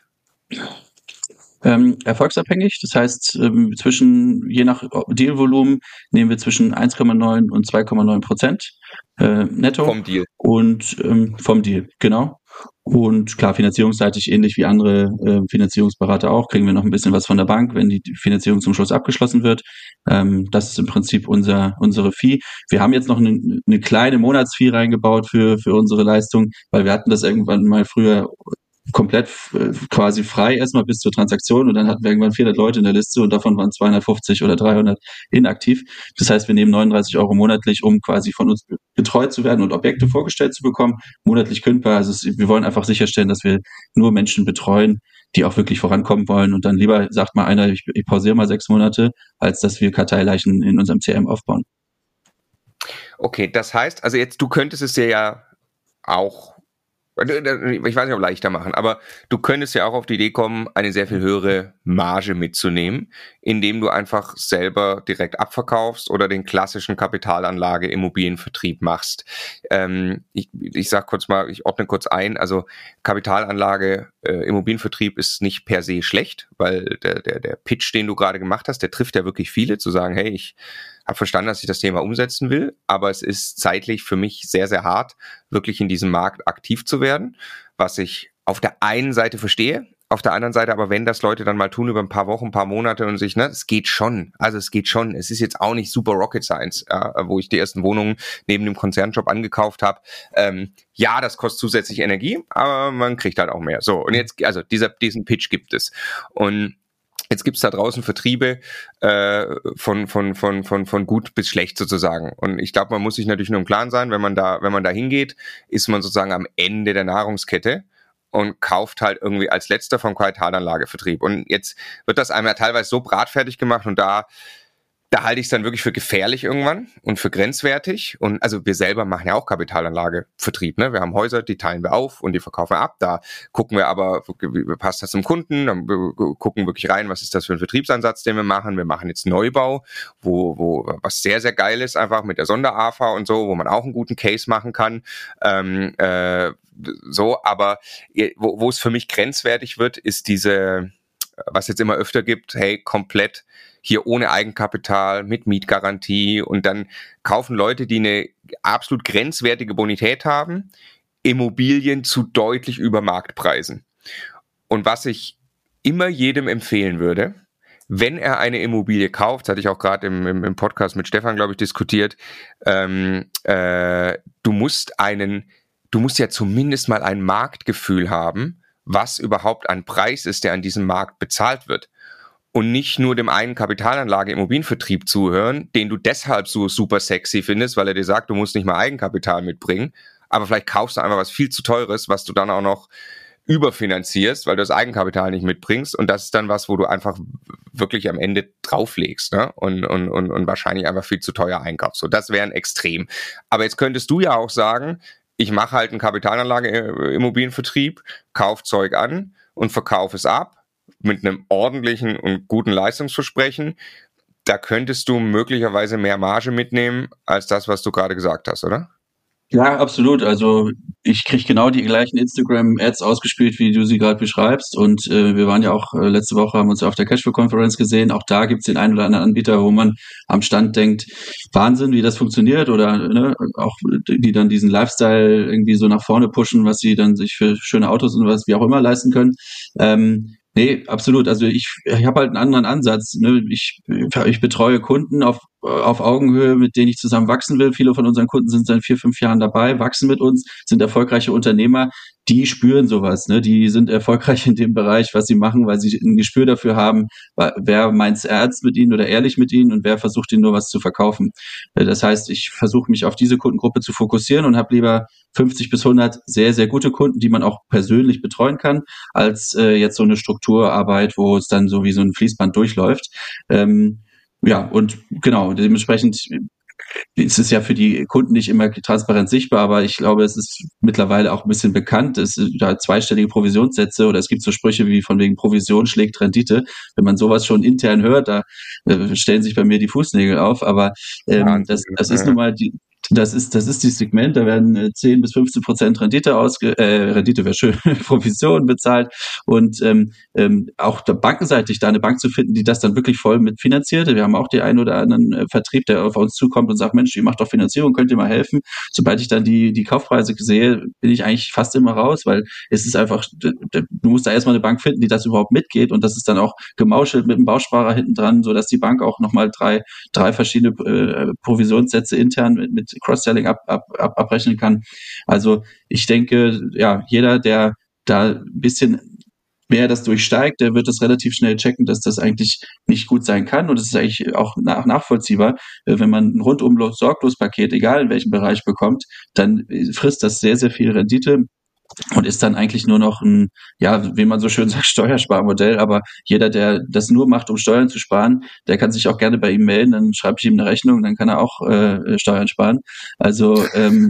Ähm, erfolgsabhängig, das heißt, ähm, zwischen, je nach Dealvolumen nehmen wir zwischen eins Komma neun und zwei Komma neun Prozent äh, netto. Vom Deal. Und ähm, vom Deal, genau. Und klar, finanzierungsseitig ähnlich wie andere äh, Finanzierungsberater auch, kriegen wir noch ein bisschen was von der Bank, wenn die Finanzierung zum Schluss abgeschlossen wird. Ähm, das ist im Prinzip unser unsere Fee. Wir haben jetzt noch eine, eine kleine Monatsfee reingebaut für für unsere Leistung, weil wir hatten das irgendwann mal früher komplett äh, quasi frei erstmal bis zur Transaktion und dann hatten wir irgendwann vierhundert Leute in der Liste und davon waren zweihundertfünfzig oder dreihundert inaktiv. Das heißt, wir nehmen neununddreißig Euro monatlich, um quasi von uns betreut zu werden und Objekte vorgestellt zu bekommen, monatlich kündbar. Also es, wir wollen einfach sicherstellen, dass wir nur Menschen betreuen, die auch wirklich vorankommen wollen und dann lieber sagt mal einer, ich, ich pausiere mal sechs Monate, als dass wir Karteileichen in unserem C R M aufbauen. Okay, das heißt, also jetzt, du könntest es dir ja auch, ich weiß nicht, ob leichter machen, aber du könntest ja auch auf die Idee kommen, eine sehr viel höhere Marge mitzunehmen, indem du einfach selber direkt abverkaufst oder den klassischen Kapitalanlage-Immobilienvertrieb machst. Ähm, ich ich sag kurz mal, ich ordne kurz ein, also Kapitalanlage, äh, Immobilienvertrieb ist nicht per se schlecht, weil der, der, der Pitch, den du gerade gemacht hast, der trifft ja wirklich viele, zu sagen, hey, ich habe verstanden, dass ich das Thema umsetzen will, aber es ist zeitlich für mich sehr, sehr hart, wirklich in diesem Markt aktiv zu werden, was ich auf der einen Seite verstehe, auf der anderen Seite aber, wenn das Leute dann mal tun über ein paar Wochen, ein paar Monate und sich, ne, es geht schon, also es geht schon, es ist jetzt auch nicht super Rocket Science, ja, wo ich die ersten Wohnungen neben dem Konzernjob angekauft habe, ähm, ja, das kostet zusätzlich Energie, aber man kriegt halt auch mehr. So, und jetzt, also dieser, diesen Pitch gibt es und jetzt gibt's da draußen Vertriebe äh, von von von von von gut bis schlecht sozusagen. Und ich glaube, man muss sich natürlich nur im Klaren sein, wenn man da wenn man da hingeht, ist man sozusagen am Ende der Nahrungskette und kauft halt irgendwie als letzter vom Kapitalanlagevertrieb. Und jetzt wird das einem ja teilweise so bratfertig gemacht und da Da halte ich es dann wirklich für gefährlich irgendwann und für grenzwertig. Und also wir selber machen ja auch Kapitalanlagevertrieb. Ne? Wir haben Häuser, die teilen wir auf und die verkaufen wir ab. Da gucken wir aber, wie passt das zum Kunden? Dann gucken wirklich rein, was ist das für ein Vertriebsansatz, den wir machen. Wir machen jetzt Neubau, wo, wo was sehr, sehr geil ist, einfach mit der Sonder-A F A und so, wo man auch einen guten Case machen kann. Ähm, äh, so, aber wo, wo es für mich grenzwertig wird, ist diese, was jetzt immer öfter gibt, hey, komplett hier ohne Eigenkapital, mit Mietgarantie und dann kaufen Leute, die eine absolut grenzwertige Bonität haben, Immobilien zu deutlich über Marktpreisen. Und was ich immer jedem empfehlen würde, wenn er eine Immobilie kauft, das hatte ich auch gerade im, im, im Podcast mit Stefan, glaube ich, diskutiert, ähm, äh, du musst einen, du musst ja zumindest mal ein Marktgefühl haben, was überhaupt ein Preis ist, der an diesem Markt bezahlt wird. Und nicht nur dem einen Kapitalanlage-Immobilienvertrieb zuhören, den du deshalb so super sexy findest, weil er dir sagt, du musst nicht mal Eigenkapital mitbringen, aber vielleicht kaufst du einfach was viel zu teures, was du dann auch noch überfinanzierst, weil du das Eigenkapital nicht mitbringst, und das ist dann was, wo du einfach wirklich am Ende drauflegst, ne? und, und, und, und wahrscheinlich einfach viel zu teuer einkaufst. So, das wäre ein Extrem. Aber jetzt könntest du ja auch sagen, ich mache halt einen Kapitalanlage-Immobilienvertrieb, kauf Zeug an und verkaufe es ab mit einem ordentlichen und guten Leistungsversprechen. Da könntest du möglicherweise mehr Marge mitnehmen als das, was du gerade gesagt hast, oder? Ja, absolut. Also ich kriege genau die gleichen Instagram-Ads ausgespielt, wie du sie gerade beschreibst. Und äh, wir waren ja auch äh, letzte Woche, haben uns auf der Cashflow-Konferenz gesehen. Auch da gibt's den einen oder anderen Anbieter, wo man am Stand denkt, Wahnsinn, wie das funktioniert. Oder ne, auch die dann diesen Lifestyle irgendwie so nach vorne pushen, was sie dann sich für schöne Autos und was wie auch immer leisten können. Ähm, Nee, absolut. Also ich, ich habe halt einen anderen Ansatz. Ne? Ich, ich betreue Kunden auf, auf Augenhöhe, mit denen ich zusammen wachsen will. Viele von unseren Kunden sind seit vier, fünf Jahren dabei, wachsen mit uns, sind erfolgreiche Unternehmer. Die spüren sowas. Ne? Die sind erfolgreich in dem Bereich, was sie machen, weil sie ein Gespür dafür haben, wer meint's ernst mit ihnen oder ehrlich mit ihnen und wer versucht ihnen nur was zu verkaufen. Das heißt, ich versuche mich auf diese Kundengruppe zu fokussieren und habe lieber fünfzig bis hundert sehr, sehr gute Kunden, die man auch persönlich betreuen kann, als äh, jetzt so eine Strukturarbeit, wo es dann so wie so ein Fließband durchläuft. Ähm, ja, und genau, dementsprechend ist es ja für die Kunden nicht immer transparent sichtbar, aber ich glaube, es ist mittlerweile auch ein bisschen bekannt. Es sind da zweistellige Provisionssätze oder es gibt so Sprüche wie von wegen Provision schlägt Rendite. Wenn man sowas schon intern hört, da äh, stellen sich bei mir die Fußnägel auf, aber ähm, das, das ist nun mal die, Das ist, das ist das Segment, da werden äh, zehn bis fünfzehn Prozent Rendite ausge, äh, Rendite wäre schön, Provision bezahlt und ähm, ähm, auch da bankenseitig da eine Bank zu finden, die das dann wirklich voll mitfinanziert. Wir haben auch den einen oder anderen äh, Vertrieb, der auf uns zukommt und sagt, Mensch, ihr macht doch Finanzierung, könnt ihr mal helfen? Sobald ich dann die, die Kaufpreise sehe, bin ich eigentlich fast immer raus, weil es ist einfach, du musst da erstmal eine Bank finden, die das überhaupt mitgeht und das ist dann auch gemauschelt mit dem Bausparer hinten dran, sodass die Bank auch nochmal drei, drei verschiedene äh, Provisionssätze intern mit, mit Cross-Selling ab, ab, ab, abrechnen kann. Also ich denke, ja, jeder, der da ein bisschen mehr das durchsteigt, der wird das relativ schnell checken, dass das eigentlich nicht gut sein kann. Und es ist eigentlich auch nach, nachvollziehbar, wenn man ein rundum sorglos Paket, egal in welchem Bereich, bekommt, dann frisst das sehr, sehr viel Rendite und ist dann eigentlich nur noch ein, ja, wie man so schön sagt, Steuersparmodell. Aber jeder, der das nur macht, um Steuern zu sparen, der kann sich auch gerne bei ihm melden. Dann schreibe ich ihm eine Rechnung, dann kann er auch äh, Steuern sparen. Also ähm,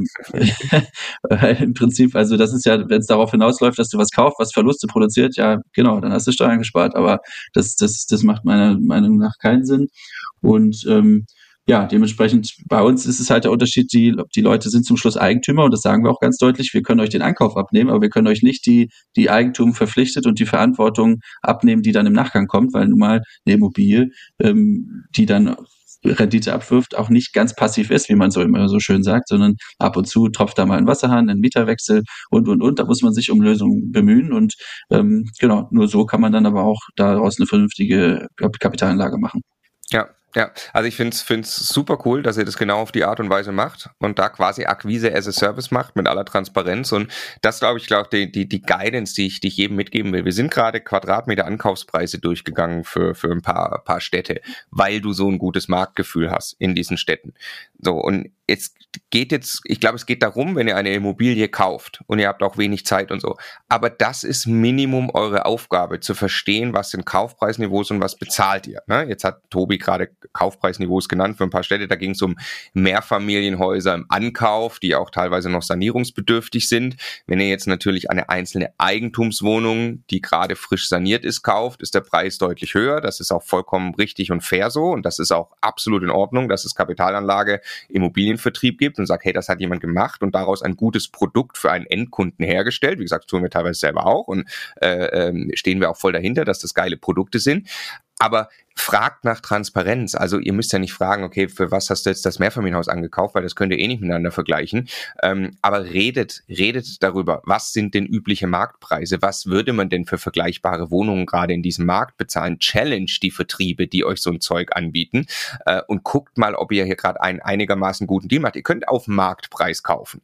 im Prinzip, also das ist ja, wenn es darauf hinausläuft, dass du was kaufst, was Verluste produziert, ja, genau, dann hast du Steuern gespart. Aber das, das, das macht meiner Meinung nach keinen Sinn. Und ähm, ja, dementsprechend bei uns ist es halt der Unterschied, die, die Leute sind zum Schluss Eigentümer und das sagen wir auch ganz deutlich, wir können euch den Ankauf abnehmen, aber wir können euch nicht die, die Eigentum verpflichtet und die Verantwortung abnehmen, die dann im Nachgang kommt, weil nun mal eine Immobilie, ähm, die dann Rendite abwirft, auch nicht ganz passiv ist, wie man so immer so schön sagt, sondern ab und zu tropft da mal ein Wasserhahn, ein Mieterwechsel und, und, und. Da muss man sich um Lösungen bemühen und ähm, genau, nur so kann man dann aber auch daraus eine vernünftige Kapitalanlage machen. Ja, ja, also ich finde es find's super cool, dass ihr das genau auf die Art und Weise macht und da quasi Akquise as a Service macht mit aller Transparenz und das glaube ich, glaube die, die, die Guidance, die ich, die ich jedem mitgeben will. Wir sind gerade Quadratmeter Ankaufspreise durchgegangen für, für ein paar, paar Städte, weil du so ein gutes Marktgefühl hast in diesen Städten. So, und jetzt geht jetzt, ich glaube, es geht darum, wenn ihr eine Immobilie kauft und ihr habt auch wenig Zeit und so, aber das ist Minimum eure Aufgabe, zu verstehen, was sind Kaufpreisniveaus und was bezahlt ihr. Ne? Jetzt hat Tobi gerade Kaufpreisniveaus genannt für ein paar Städte, da ging es um Mehrfamilienhäuser im Ankauf, die auch teilweise noch sanierungsbedürftig sind. Wenn ihr jetzt natürlich eine einzelne Eigentumswohnung, die gerade frisch saniert ist, kauft, ist der Preis deutlich höher. Das ist auch vollkommen richtig und fair so und das ist auch absolut in Ordnung, dass es Kapitalanlage Immobilienvertrieb gibt und sagt, hey, das hat jemand gemacht und daraus ein gutes Produkt für einen Endkunden hergestellt. Wie gesagt, das tun wir teilweise selber auch und äh, äh, stehen wir auch voll dahinter, dass das geile Produkte sind. Aber fragt nach Transparenz. Also ihr müsst ja nicht fragen, okay, für was hast du jetzt das Mehrfamilienhaus angekauft, weil das könnt ihr eh nicht miteinander vergleichen. Ähm, aber redet, redet darüber, was sind denn übliche Marktpreise? Was würde man denn für vergleichbare Wohnungen gerade in diesem Markt bezahlen? Challenge die Vertriebe, die euch so ein Zeug anbieten äh, und guckt mal, ob ihr hier gerade einen einigermaßen guten Deal macht. Ihr könnt auf Marktpreis kaufen.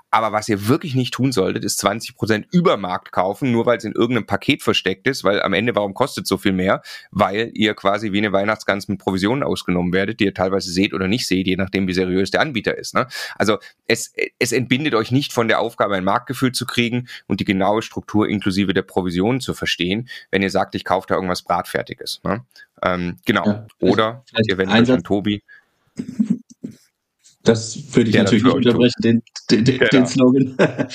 Aber was ihr wirklich nicht tun solltet, ist zwanzig Prozent über Markt kaufen, nur weil es in irgendeinem Paket versteckt ist, weil am Ende, warum kostet es so viel mehr? Weil ihr quasi wie eine Weihnachtsgans mit Provisionen ausgenommen werdet, die ihr teilweise seht oder nicht seht, je nachdem, wie seriös der Anbieter ist. Ne? Also es, es entbindet euch nicht von der Aufgabe, ein Marktgefühl zu kriegen und die genaue Struktur inklusive der Provisionen zu verstehen, wenn ihr sagt, ich kaufe da irgendwas Bratfertiges. Ne? Ähm, genau. Ja, oder ihr wendet euch an Tobi. Das würde ich ja, natürlich nicht unterbrechen, den, den, den, genau. den Slogan.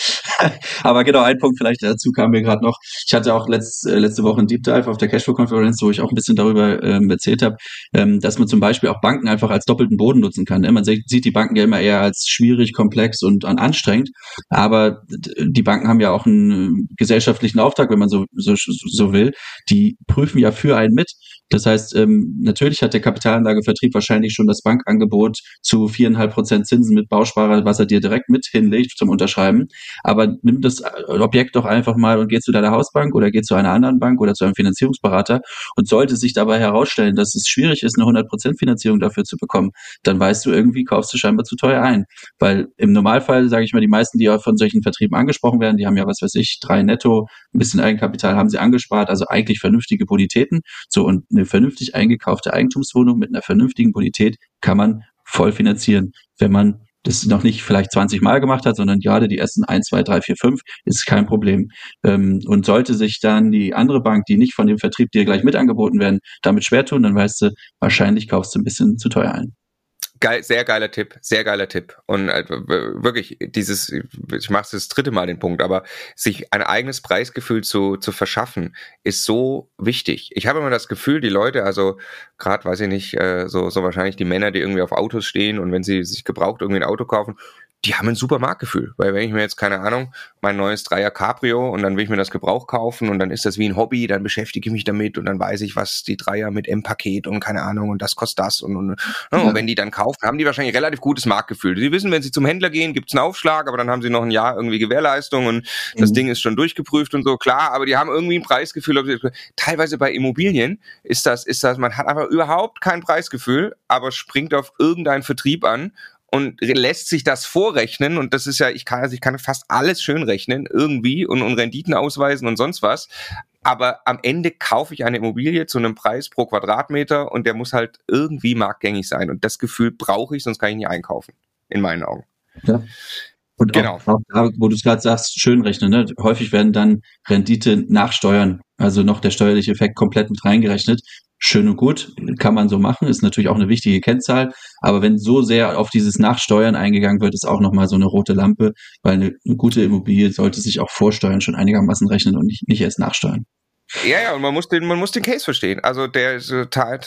Aber genau, ein Punkt vielleicht dazu kam mir gerade noch. Ich hatte auch letzt, äh, letzte Woche einen Deep Dive auf der Cashflow-Konferenz, wo ich auch ein bisschen darüber ähm, erzählt habe, ähm, dass man zum Beispiel auch Banken einfach als doppelten Boden nutzen kann. Ne? Man sieht, sieht die Banken ja immer eher als schwierig, komplex und an, anstrengend. Aber die Banken haben ja auch einen gesellschaftlichen Auftrag, wenn man so, so, so will. Die prüfen ja für einen mit. Das heißt, ähm, natürlich hat der Kapitalanlagevertrieb wahrscheinlich schon das Bankangebot zu viereinhalb Prozent Zinsen mit Bausparer, was er dir direkt mit hinlegt zum Unterschreiben. Aber nimm das Objekt doch einfach mal und geh zu deiner Hausbank oder geh zu einer anderen Bank oder zu einem Finanzierungsberater und sollte sich dabei herausstellen, dass es schwierig ist, eine hundert Prozent Finanzierung dafür zu bekommen, dann weißt du, irgendwie kaufst du scheinbar zu teuer ein. Weil im Normalfall, sage ich mal, die meisten, die auch von solchen Vertrieben angesprochen werden, die haben ja, was weiß ich, drei netto, ein bisschen Eigenkapital haben sie angespart, also eigentlich vernünftige Bonitäten. So, und eine vernünftig eingekaufte Eigentumswohnung mit einer vernünftigen Bonität kann man voll finanzieren. Wenn man das noch nicht vielleicht zwanzig Mal gemacht hat, sondern gerade die ersten eins, zwei, drei, vier, fünf, ist kein Problem. Und sollte sich dann die andere Bank, die nicht von dem Vertrieb dir gleich mit angeboten werden, damit schwer tun, dann weißt du, wahrscheinlich kaufst du ein bisschen zu teuer ein. Geil, sehr geiler Tipp, sehr geiler Tipp. Und äh, wirklich, dieses, ich mache es das dritte Mal den Punkt, aber sich ein eigenes Preisgefühl zu, zu verschaffen, ist so wichtig. Ich habe immer das Gefühl, die Leute, also gerade, weiß ich nicht, äh, so, so wahrscheinlich die Männer, die irgendwie auf Autos stehen und wenn sie sich gebraucht irgendwie ein Auto kaufen, die haben ein super Marktgefühl, weil wenn ich mir jetzt, keine Ahnung, mein neues Dreier Cabrio und dann will ich mir das Gebrauch kaufen und dann ist das wie ein Hobby, dann beschäftige ich mich damit und dann weiß ich, was die Dreier mit M-Paket und keine Ahnung und das kostet das und, und, ja. und wenn die dann kaufen, haben die wahrscheinlich relativ gutes Marktgefühl. Sie wissen, wenn sie zum Händler gehen, gibt's einen Aufschlag, aber dann haben sie noch ein Jahr irgendwie Gewährleistung und mhm. das Ding ist schon durchgeprüft und so, klar, aber die haben irgendwie ein Preisgefühl. Ob sie, teilweise bei Immobilien ist das, ist das, man hat einfach überhaupt kein Preisgefühl, aber springt auf irgendeinen Vertrieb an und lässt sich das vorrechnen und das ist ja, ich kann, also ich kann fast alles schön rechnen irgendwie und, und Renditen ausweisen und sonst was, aber am Ende kaufe ich eine Immobilie zu einem Preis pro Quadratmeter und der muss halt irgendwie marktgängig sein und das Gefühl brauche ich, sonst kann ich nicht einkaufen, in meinen Augen. Ja. Und genau. auch, auch da, wo du es gerade sagst, schön rechnen, ne? Häufig werden dann Rendite nach Steuern, also noch der steuerliche Effekt komplett mit reingerechnet. Schön und gut, kann man so machen, ist natürlich auch eine wichtige Kennzahl, aber wenn so sehr auf dieses Nachsteuern eingegangen wird, ist auch nochmal so eine rote Lampe, weil eine, eine gute Immobilie sollte sich auch vor Steuern schon einigermaßen rechnen und nicht, nicht erst nachsteuern. Ja, ja, und man muss den, man muss den Case verstehen. Also der so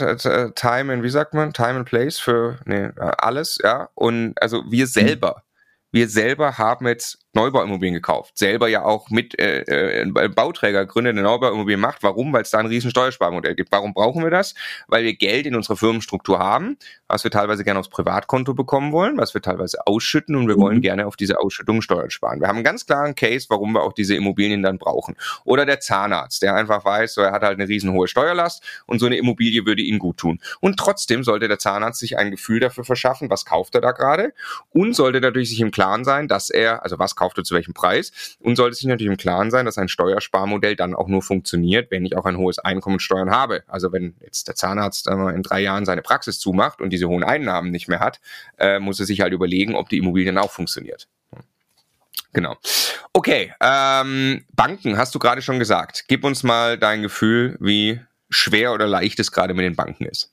Time and, wie sagt man, Time and Place für nee, alles, ja. Und also wir selber, wir selber haben jetzt Neubauimmobilien gekauft. Selber ja auch mit äh, äh, Bauträger gründet, eine Neubauimmobilien macht. Warum? Weil es da ein riesen Steuersparmodell gibt. Warum brauchen wir das? Weil wir Geld in unserer Firmenstruktur haben, was wir teilweise gerne aufs Privatkonto bekommen wollen, was wir teilweise ausschütten und wir mhm. wollen gerne auf diese Ausschüttung Steuern sparen. Wir haben einen ganz klaren Case, warum wir auch diese Immobilien dann brauchen. Oder der Zahnarzt, der einfach weiß, so, er hat halt eine riesen hohe Steuerlast und so eine Immobilie würde ihm gut tun. Und trotzdem sollte der Zahnarzt sich ein Gefühl dafür verschaffen, was kauft er da gerade und sollte dadurch sich im Klaren sein, dass er, also was kauft er zu welchem Preis und sollte sich natürlich im Klaren sein, dass ein Steuersparmodell dann auch nur funktioniert, wenn ich auch ein hohes Einkommensteuern habe. Also wenn jetzt der Zahnarzt äh, in drei Jahren seine Praxis zumacht und diese hohen Einnahmen nicht mehr hat, äh, muss er sich halt überlegen, ob die Immobilie dann auch funktioniert. Genau. Okay, ähm, Banken hast du gerade schon gesagt. Gib uns mal dein Gefühl, wie schwer oder leicht es gerade mit den Banken ist.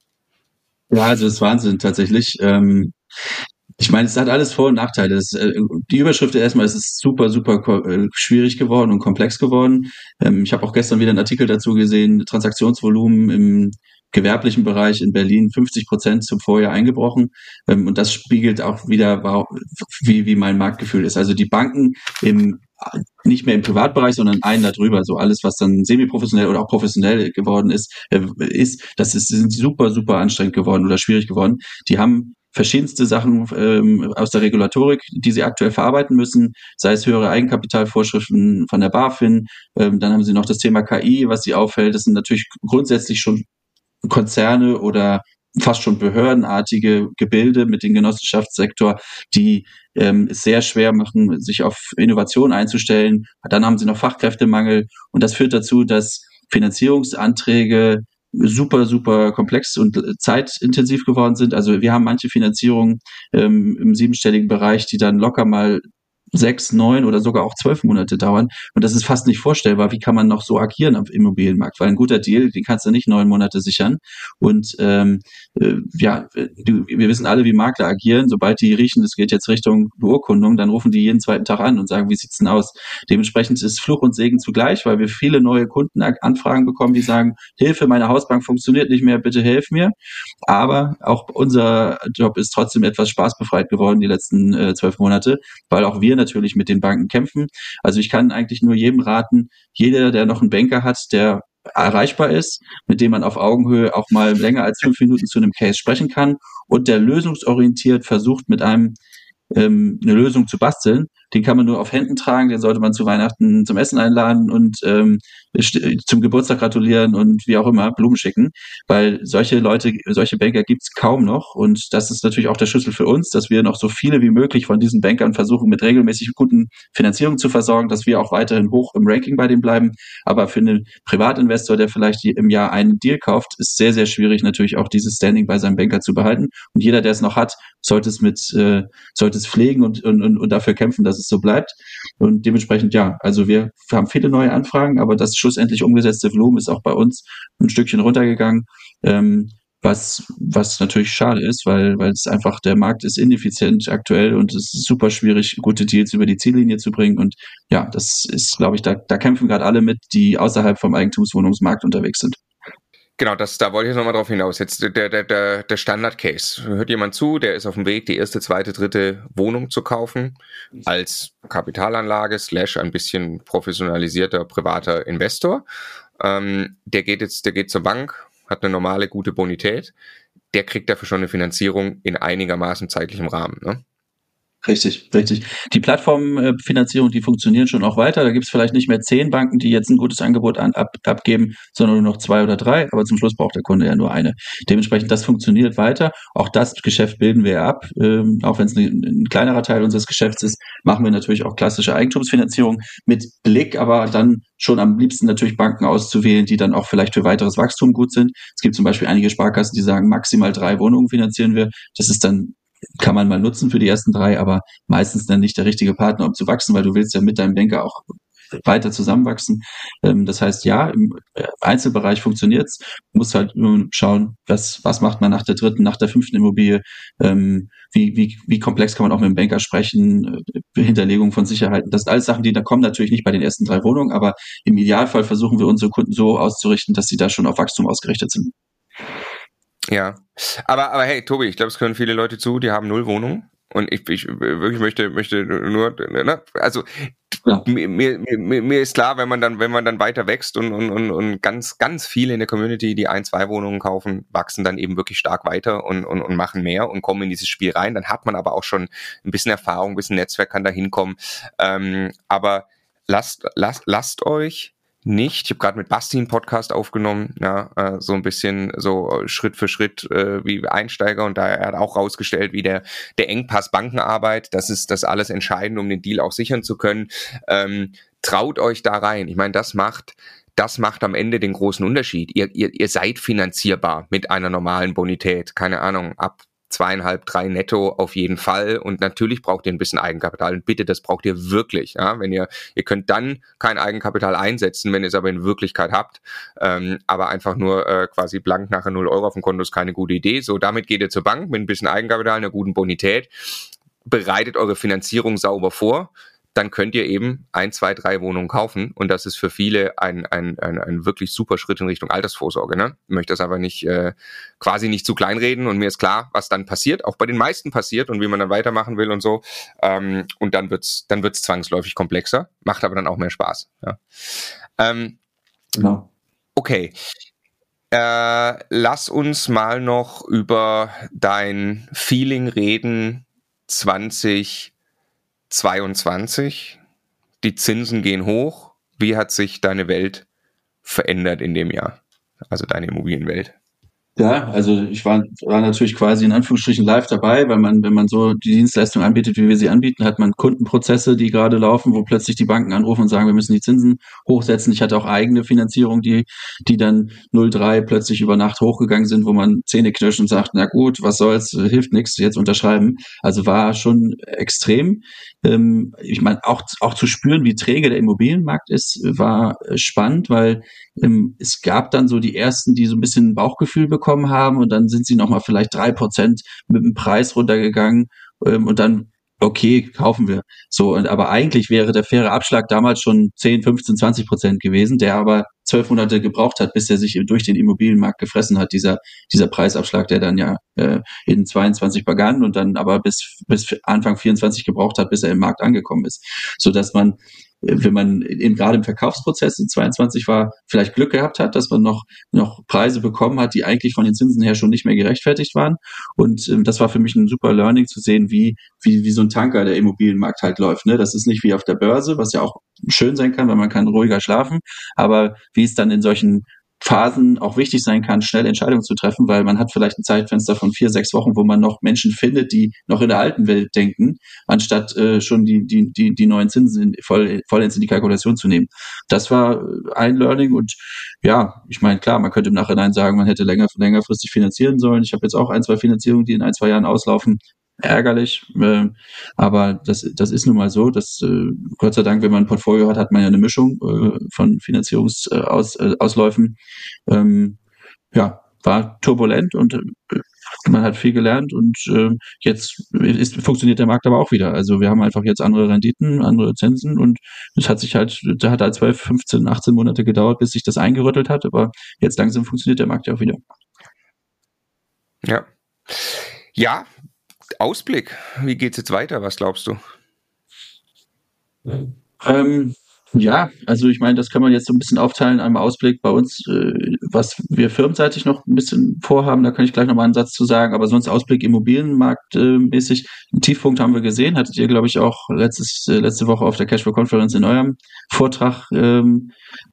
Ja, also das ist Wahnsinn tatsächlich. Ähm, Ich meine, es hat alles Vor- und Nachteile. Das, äh, die Überschrift erstmal, es ist super, super äh, schwierig geworden und komplex geworden. Ähm, ich habe auch gestern wieder einen Artikel dazu gesehen, Transaktionsvolumen im gewerblichen Bereich in Berlin fünfzig Prozent zum Vorjahr eingebrochen. Ähm, und das spiegelt auch wieder, wie, wie mein Marktgefühl ist. Also die Banken im nicht mehr im Privatbereich, sondern einen darüber, so alles, was dann semi-professionell oder auch professionell geworden ist, äh, ist, das ist, sind super, super anstrengend geworden oder schwierig geworden. Die haben verschiedenste Sachen ähm, aus der Regulatorik, die sie aktuell verarbeiten müssen, sei es höhere Eigenkapitalvorschriften von der BaFin, ähm, dann haben sie noch das Thema K I, was sie auffällt. Das sind natürlich grundsätzlich schon Konzerne oder fast schon behördenartige Gebilde mit dem Genossenschaftssektor, die ähm, es sehr schwer machen, sich auf Innovation einzustellen. Dann haben sie noch Fachkräftemangel und das führt dazu, dass Finanzierungsanträge super, super komplex und zeitintensiv geworden sind. Also wir haben manche Finanzierungen ähm, im siebenstelligen Bereich, die dann locker mal sechs, neun oder sogar auch zwölf Monate dauern. Und das ist fast nicht vorstellbar. Wie kann man noch so agieren am Immobilienmarkt? Weil ein guter Deal, den kannst du nicht neun Monate sichern. Und ähm, äh, ja, du, wir wissen alle, wie Makler agieren. Sobald die riechen, es geht jetzt Richtung Beurkundung, dann rufen die jeden zweiten Tag an und sagen, wie sieht's denn aus? Dementsprechend ist Fluch und Segen zugleich, weil wir viele neue Kundenanfragen bekommen, die sagen, Hilfe, meine Hausbank funktioniert nicht mehr, bitte hilf mir. Aber auch unser Job ist trotzdem etwas spaßbefreit geworden die letzten äh, zwölf Monate, weil auch wir natürlich mit den Banken kämpfen. Also ich kann eigentlich nur jedem raten, jeder, der noch einen Banker hat, der erreichbar ist, mit dem man auf Augenhöhe auch mal länger als fünf Minuten zu einem Case sprechen kann und der lösungsorientiert versucht, mit einem ähm, eine Lösung zu basteln, den kann man nur auf Händen tragen, den sollte man zu Weihnachten zum Essen einladen und ähm, zum Geburtstag gratulieren und wie auch immer Blumen schicken, weil solche Leute, solche Banker gibt's kaum noch und das ist natürlich auch der Schlüssel für uns, dass wir noch so viele wie möglich von diesen Bankern versuchen, mit regelmäßig guten Finanzierungen zu versorgen, dass wir auch weiterhin hoch im Ranking bei denen bleiben, aber für einen Privatinvestor, der vielleicht im Jahr einen Deal kauft, ist sehr, sehr schwierig natürlich auch dieses Standing bei seinem Banker zu behalten und jeder, der es noch hat, sollte es mit, äh, sollte es pflegen und, und, und dafür kämpfen, dass es so bleibt und dementsprechend ja, also wir haben viele neue Anfragen, aber das schlussendlich umgesetzte Volumen ist auch bei uns ein Stückchen runtergegangen, ähm, was was natürlich schade ist, weil weil es einfach, der Markt ist ineffizient aktuell und es ist super schwierig, gute Deals über die Ziellinie zu bringen und ja, das ist, glaube ich, da da kämpfen gerade alle mit, die außerhalb vom Eigentumswohnungsmarkt unterwegs sind. Genau, das, da wollte ich jetzt nochmal drauf hinaus. Jetzt der, der, der, der Standard-Case. Hört jemand zu, der ist auf dem Weg, die erste, zweite, dritte Wohnung zu kaufen, als Kapitalanlage slash ein bisschen professionalisierter privater Investor. Ähm, der geht jetzt, der geht zur Bank, hat eine normale, gute Bonität. Der kriegt dafür schon eine Finanzierung in einigermaßen zeitlichem Rahmen, ne? Richtig, richtig. Die Plattformfinanzierung, die funktionieren schon auch weiter. Da gibt es vielleicht nicht mehr zehn Banken, die jetzt ein gutes Angebot an, ab, abgeben, sondern nur noch zwei oder drei. Aber zum Schluss braucht der Kunde ja nur eine. Dementsprechend, das funktioniert weiter. Auch das Geschäft bilden wir ab. Ähm, auch wenn es ein, ein kleinerer Teil unseres Geschäfts ist, machen wir natürlich auch klassische Eigentumsfinanzierung mit Blick, aber dann schon am liebsten natürlich Banken auszuwählen, die dann auch vielleicht für weiteres Wachstum gut sind. Es gibt zum Beispiel einige Sparkassen, die sagen, maximal drei Wohnungen finanzieren wir. Das ist dann, kann man mal nutzen für die ersten drei, aber meistens dann nicht der richtige Partner, um zu wachsen, weil du willst ja mit deinem Banker auch weiter zusammenwachsen. Das heißt, ja, im Einzelbereich funktioniert's. Du musst halt nur schauen, was, was macht man nach der dritten, nach der fünften Immobilie, wie, wie, wie komplex kann man auch mit dem Banker sprechen, Hinterlegung von Sicherheiten. Das sind alles Sachen, die da kommen natürlich nicht bei den ersten drei Wohnungen, aber im Idealfall versuchen wir unsere Kunden so auszurichten, dass sie da schon auf Wachstum ausgerichtet sind. Ja, aber aber hey, Tobi, ich glaube, es können viele Leute zu, die haben null Wohnungen und ich, ich wirklich möchte möchte nur, ne, also ja. mir, mir, mir ist klar, wenn man dann wenn man dann weiter wächst und und und und ganz ganz viele in der Community, die ein, zwei Wohnungen kaufen, wachsen dann eben wirklich stark weiter und und und machen mehr und kommen in dieses Spiel rein. Dann hat man aber auch schon ein bisschen Erfahrung, ein bisschen Netzwerk kann da hinkommen. Ähm, aber lasst lasst lasst euch nicht. Ich habe gerade mit Basti einen Podcast aufgenommen, ja, äh, so ein bisschen so Schritt für Schritt äh, wie Einsteiger und da er hat auch rausgestellt, wie der der Engpass Bankenarbeit, das ist das alles entscheidend, um den Deal auch sichern zu können. Ähm, traut euch da rein. Ich meine, das macht das macht am Ende den großen Unterschied. Ihr, ihr, ihr seid finanzierbar mit einer normalen Bonität, keine Ahnung, ab zweieinhalb, drei netto auf jeden Fall und natürlich braucht ihr ein bisschen Eigenkapital und bitte, das braucht ihr wirklich, ja, wenn ihr, ihr könnt dann kein Eigenkapital einsetzen, wenn ihr es aber in Wirklichkeit habt, ähm, aber einfach nur äh, quasi blank nachher null Euro auf dem Konto ist keine gute Idee, so damit geht ihr zur Bank mit ein bisschen Eigenkapital, einer guten Bonität, bereitet eure Finanzierung sauber vor, dann könnt ihr eben ein, zwei, drei Wohnungen kaufen und das ist für viele ein ein ein, ein wirklich super Schritt in Richtung Altersvorsorge. Ne? Ich möchte das aber nicht äh, quasi nicht zu kleinreden und mir ist klar, was dann passiert, auch bei den meisten passiert und wie man dann weitermachen will und so. Ähm, und dann wird's dann wird's zwangsläufig komplexer, macht aber dann auch mehr Spaß. Ja. Ähm, genau. Okay. Äh, lass uns mal noch über dein Feeling reden zwanzig zweiundzwanzig, die Zinsen gehen hoch. Wie hat sich deine Welt verändert in dem Jahr? Also deine Immobilienwelt? Ja, also ich war, war natürlich quasi in Anführungsstrichen live dabei, weil man, wenn man so die Dienstleistung anbietet, wie wir sie anbieten, hat man Kundenprozesse, die gerade laufen, wo plötzlich die Banken anrufen und sagen, wir müssen die Zinsen hochsetzen. Ich hatte auch eigene Finanzierung, die, die dann null Komma drei plötzlich über Nacht hochgegangen sind, wo man Zähne knirscht und sagt, na gut, was soll's, hilft nichts, jetzt unterschreiben. Also war schon extrem. Ähm, ich meine, auch, auch zu spüren, wie träge der Immobilienmarkt ist, war spannend, weil ähm, es gab dann so die ersten, die so ein bisschen Bauchgefühl bekommen haben und dann sind sie nochmal vielleicht drei Prozent mit dem Preis runtergegangen ähm, und dann, okay, kaufen wir. So, und aber eigentlich wäre der faire Abschlag damals schon zehn, fünfzehn, zwanzig Prozent gewesen, der aber zwölf Monate gebraucht hat, bis er sich durch den Immobilienmarkt gefressen hat, dieser, dieser Preisabschlag, der dann ja äh, in zweiundzwanzig begann und dann aber bis, bis Anfang vierundzwanzig gebraucht hat, bis er im Markt angekommen ist. So dass man, wenn man eben gerade im Verkaufsprozess in zweiundzwanzig war, vielleicht Glück gehabt hat, dass man noch, noch Preise bekommen hat, die eigentlich von den Zinsen her schon nicht mehr gerechtfertigt waren. Und ähm, das war für mich ein super Learning zu sehen, wie, wie, wie so ein Tanker der Immobilienmarkt halt läuft. Ne? Das ist nicht wie auf der Börse, was ja auch schön sein kann, weil man kann ruhiger schlafen, aber wie es dann in solchen Phasen auch wichtig sein kann, schnell Entscheidungen zu treffen, weil man hat vielleicht ein Zeitfenster von vier, sechs Wochen, wo man noch Menschen findet, die noch in der alten Welt denken, anstatt äh, schon die, die, die, die neuen Zinsen in, voll, vollends in die Kalkulation zu nehmen. Das war ein Learning und ja, ich meine, klar, man könnte im Nachhinein sagen, man hätte länger, längerfristig finanzieren sollen. Ich habe jetzt auch ein, zwei Finanzierungen, die in ein, zwei Jahren auslaufen. Ärgerlich, äh, aber das, das ist nun mal so, dass äh, Gott sei Dank, wenn man ein Portfolio hat, hat man ja eine Mischung äh, von Finanzierungsausläufen. Äh, ähm, ja, war turbulent und äh, man hat viel gelernt und äh, jetzt ist, funktioniert der Markt aber auch wieder. Also wir haben einfach jetzt andere Renditen, andere Zinsen und es hat sich halt, da hat halt zwölf, fünfzehn, achtzehn Monate gedauert, bis sich das eingerüttelt hat, aber jetzt langsam funktioniert der Markt ja auch wieder. Ja. Ja, Ausblick. Wie geht's jetzt weiter? Was glaubst du? Ähm, ja, also ich meine, das kann man jetzt so ein bisschen aufteilen. Einmal Ausblick bei uns, äh, was wir firmenseitig noch ein bisschen vorhaben, da kann ich gleich noch mal einen Satz zu sagen, aber sonst Ausblick Immobilienmarkt äh, mäßig. Einen Tiefpunkt haben wir gesehen, hattet ihr, glaube ich, auch letztes, äh, letzte Woche auf der Cashflow Conference in eurem Vortrag ähm,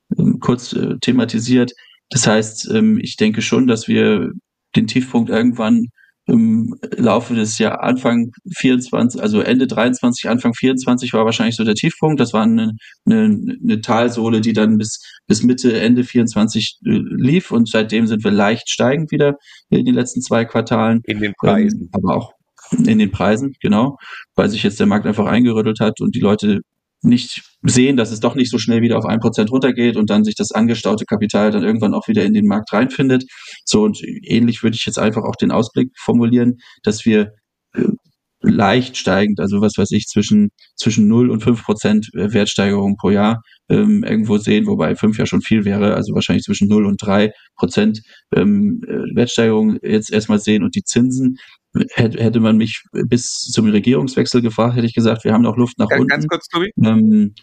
kurz äh, thematisiert. Das heißt, ähm, ich denke schon, dass wir den Tiefpunkt irgendwann im Laufe des Jahres, Anfang vierundzwanzig, also Ende dreiundzwanzig, Anfang vierundzwanzig war wahrscheinlich so der Tiefpunkt. Das war eine, eine, eine Talsohle, die dann bis, bis Mitte, Ende vierundzwanzig äh, lief und seitdem sind wir leicht steigend wieder in den letzten zwei Quartalen. In den Preisen. Ähm, aber auch in den Preisen, genau, weil sich jetzt der Markt einfach eingerüttelt hat und die Leute nicht sehen, dass es doch nicht so schnell wieder auf ein Prozent runtergeht und dann sich das angestaute Kapital dann irgendwann auch wieder in den Markt reinfindet. So, und ähnlich würde ich jetzt einfach auch den Ausblick formulieren, dass wir äh, leicht steigend, also was weiß ich, zwischen zwischen null und fünf Prozent Wertsteigerung pro Jahr ähm, irgendwo sehen, wobei fünf ja schon viel wäre, also wahrscheinlich zwischen null und drei Prozent ähm, Wertsteigerung jetzt erstmal sehen und die Zinsen. Hätte man mich bis zum Regierungswechsel gefragt, hätte ich gesagt, wir haben noch Luft nach Ganz, unten. ganz kurz, Tobi. Ähm,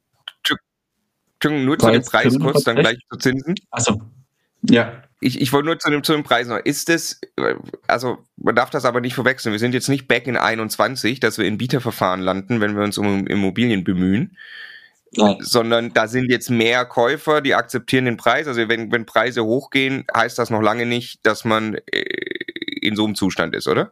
Entschuldigung, nur zu dem Preis kurz, dann gleich zu Zinsen. Achso, ja. Ich, ich wollte nur zu dem, zu dem Preis noch. Ist das, also man darf das aber nicht verwechseln. Wir sind jetzt nicht back in einundzwanzig, dass wir in Bieterverfahren landen, wenn wir uns um Immobilien bemühen. Nein. Sondern da sind jetzt mehr Käufer, die akzeptieren den Preis. Also wenn, wenn Preise hochgehen, heißt das noch lange nicht, dass man in so einem Zustand ist, oder?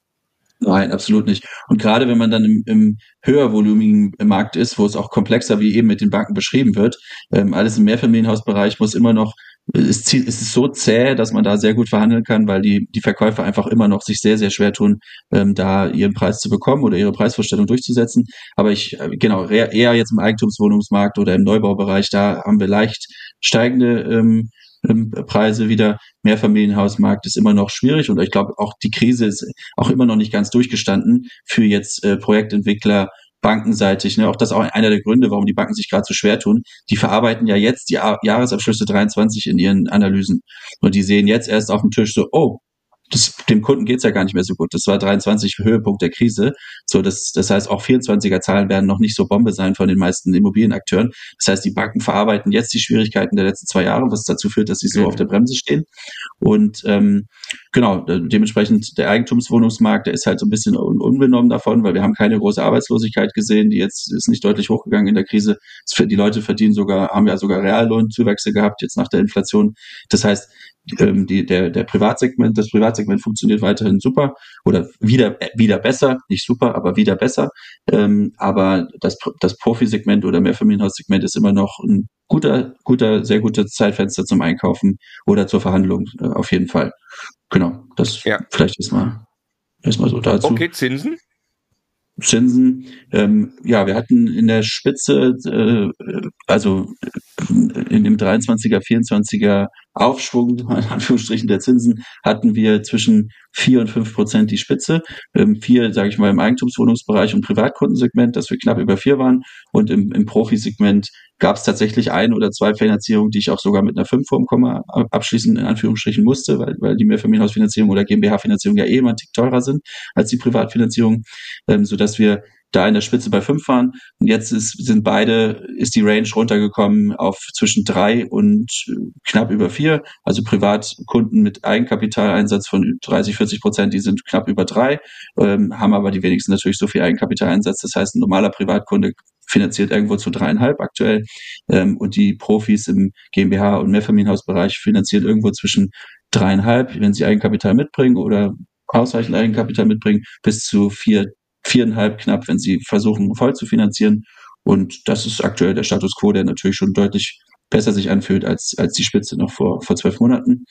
Nein, absolut nicht. Und gerade wenn man dann im, im höhervolumigen Markt ist, wo es auch komplexer wie eben mit den Banken beschrieben wird, ähm, alles im Mehrfamilienhausbereich muss immer noch, es, es ist so zäh, dass man da sehr gut verhandeln kann, weil die, die Verkäufer einfach immer noch sich sehr, sehr schwer tun, ähm, da ihren Preis zu bekommen oder ihre Preisvorstellung durchzusetzen. Aber ich, genau, eher jetzt im Eigentumswohnungsmarkt oder im Neubaubereich, da haben wir leicht steigende ähm, Preise wieder. Mehrfamilienhausmarkt ist immer noch schwierig und ich glaube auch die Krise ist auch immer noch nicht ganz durchgestanden für jetzt äh, Projektentwickler, bankenseitig. Ne? Auch das ist auch einer der Gründe, warum die Banken sich gerade so schwer tun. Die verarbeiten ja jetzt die A- Jahresabschlüsse dreiundzwanzig in ihren Analysen und die sehen jetzt erst auf dem Tisch so, oh, das, dem Kunden geht's ja gar nicht mehr so gut. Das war dreiundzwanzig Höhepunkt der Krise. So, das, das heißt, auch vierundzwanziger Zahlen werden noch nicht so Bombe sein von den meisten Immobilienakteuren. Das heißt, die Banken verarbeiten jetzt die Schwierigkeiten der letzten zwei Jahre, was dazu führt, dass sie so mhm. auf der Bremse stehen. Und ähm, genau, dementsprechend der Eigentumswohnungsmarkt, der ist halt so ein bisschen un- unbenommen davon, weil wir haben keine große Arbeitslosigkeit gesehen, die jetzt ist nicht deutlich hochgegangen in der Krise. Die Leute verdienen sogar, haben ja sogar Reallohnzuwächse gehabt jetzt nach der Inflation. Das heißt, ähm, die, der, der Privatsegment, das Privatsegment funktioniert weiterhin super oder wieder, wieder besser, nicht super, aber wieder besser. Ähm, aber das, das Profi-Segment oder Mehrfamilienhaussegment ist immer noch ein guter, guter, sehr gutes Zeitfenster zum Einkaufen oder zur Verhandlung, äh, auf jeden Fall. Genau, das Ja. vielleicht ist mal, ist mal so dazu. Okay, Zinsen? Zinsen, ähm, ja, wir hatten in der Spitze, äh, also in dem dreiundzwanziger, vierundzwanziger Aufschwung, in Anführungsstrichen der Zinsen, hatten wir zwischen vier und fünf Prozent die Spitze. Ähm, vier, sage ich mal, im Eigentumswohnungsbereich und Privatkundensegment, dass wir knapp über vier waren. Und im, im Profisegment gab es tatsächlich ein oder zwei Finanzierungen, die ich auch sogar mit einer fünf vorm Komma abschließen, in Anführungsstrichen musste, weil, weil die Mehrfamilienhausfinanzierung oder GmbH-Finanzierung ja eh immer einen Tick teurer sind als die Privatfinanzierung, ähm, sodass wir da in der Spitze bei fünf waren. Und jetzt ist, sind beide, ist die Range runtergekommen auf zwischen drei und knapp über vier. Also Privatkunden mit Eigenkapitaleinsatz von dreißig, vierzig Prozent, die sind knapp über drei, ähm, haben aber die wenigsten natürlich so viel Eigenkapitaleinsatz. Das heißt, ein normaler Privatkunde finanziert irgendwo zu dreieinhalb aktuell. Ähm, und die Profis im GmbH- und Mehrfamilienhausbereich finanzieren irgendwo zwischen dreieinhalb, wenn sie Eigenkapital mitbringen oder ausreichend Eigenkapital mitbringen, bis zu vier, viereinhalb knapp, wenn sie versuchen, voll zu finanzieren. Und das ist aktuell der Status quo, der natürlich schon deutlich besser sich anfühlt als, als die Spitze noch vor, vor zwölf Monaten.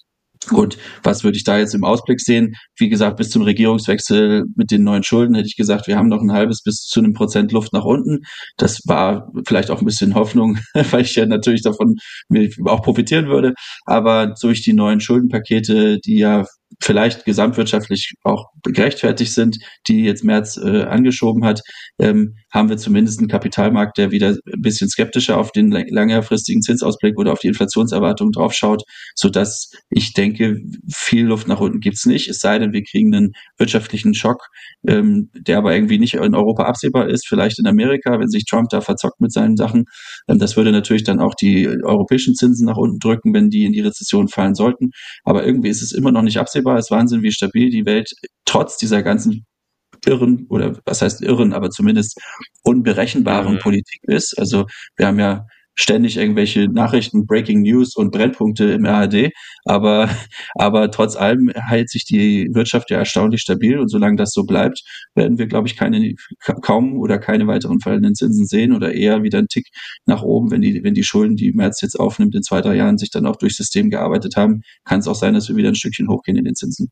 Und was würde ich da jetzt im Ausblick sehen? Wie gesagt, bis zum Regierungswechsel mit den neuen Schulden hätte ich gesagt, wir haben noch ein halbes bis zu einem Prozent Luft nach unten. Das war vielleicht auch ein bisschen Hoffnung, weil ich ja natürlich davon auch profitieren würde. Aber durch die neuen Schuldenpakete, die ja vielleicht gesamtwirtschaftlich auch gerechtfertigt sind, die jetzt Merz äh, angeschoben hat, ähm, haben wir zumindest einen Kapitalmarkt, der wieder ein bisschen skeptischer auf den längerfristigen Zinsausblick oder auf die Inflationserwartung draufschaut, sodass ich denke, viel Luft nach unten gibt's nicht, es sei denn, wir kriegen einen wirtschaftlichen Schock, ähm, der aber irgendwie nicht in Europa absehbar ist, vielleicht in Amerika, wenn sich Trump da verzockt mit seinen Sachen. Ähm, das würde natürlich dann auch die europäischen Zinsen nach unten drücken, wenn die in die Rezession fallen sollten. Aber irgendwie ist es immer noch nicht absehbar. Es ist Wahnsinn, wie stabil die Welt trotz dieser ganzen irren, oder was heißt irren, aber zumindest unberechenbaren mhm. Politik ist. Also wir haben ja ständig irgendwelche Nachrichten, Breaking News und Brennpunkte im R H D, aber, aber trotz allem hält sich die Wirtschaft ja erstaunlich stabil und solange das so bleibt, werden wir, glaube ich, keine, kaum oder keine weiteren fallenden Zinsen sehen oder eher wieder einen Tick nach oben, wenn die, wenn die Schulden, die Merz jetzt aufnimmt, in zwei, drei Jahren sich dann auch durchs System gearbeitet haben, kann es auch sein, dass wir wieder ein Stückchen hochgehen in den Zinsen.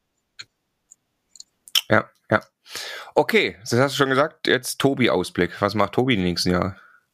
Ja, ja. Okay, das hast du schon gesagt, jetzt Tobi-Ausblick. Was macht Tobi die nächsten Jahre?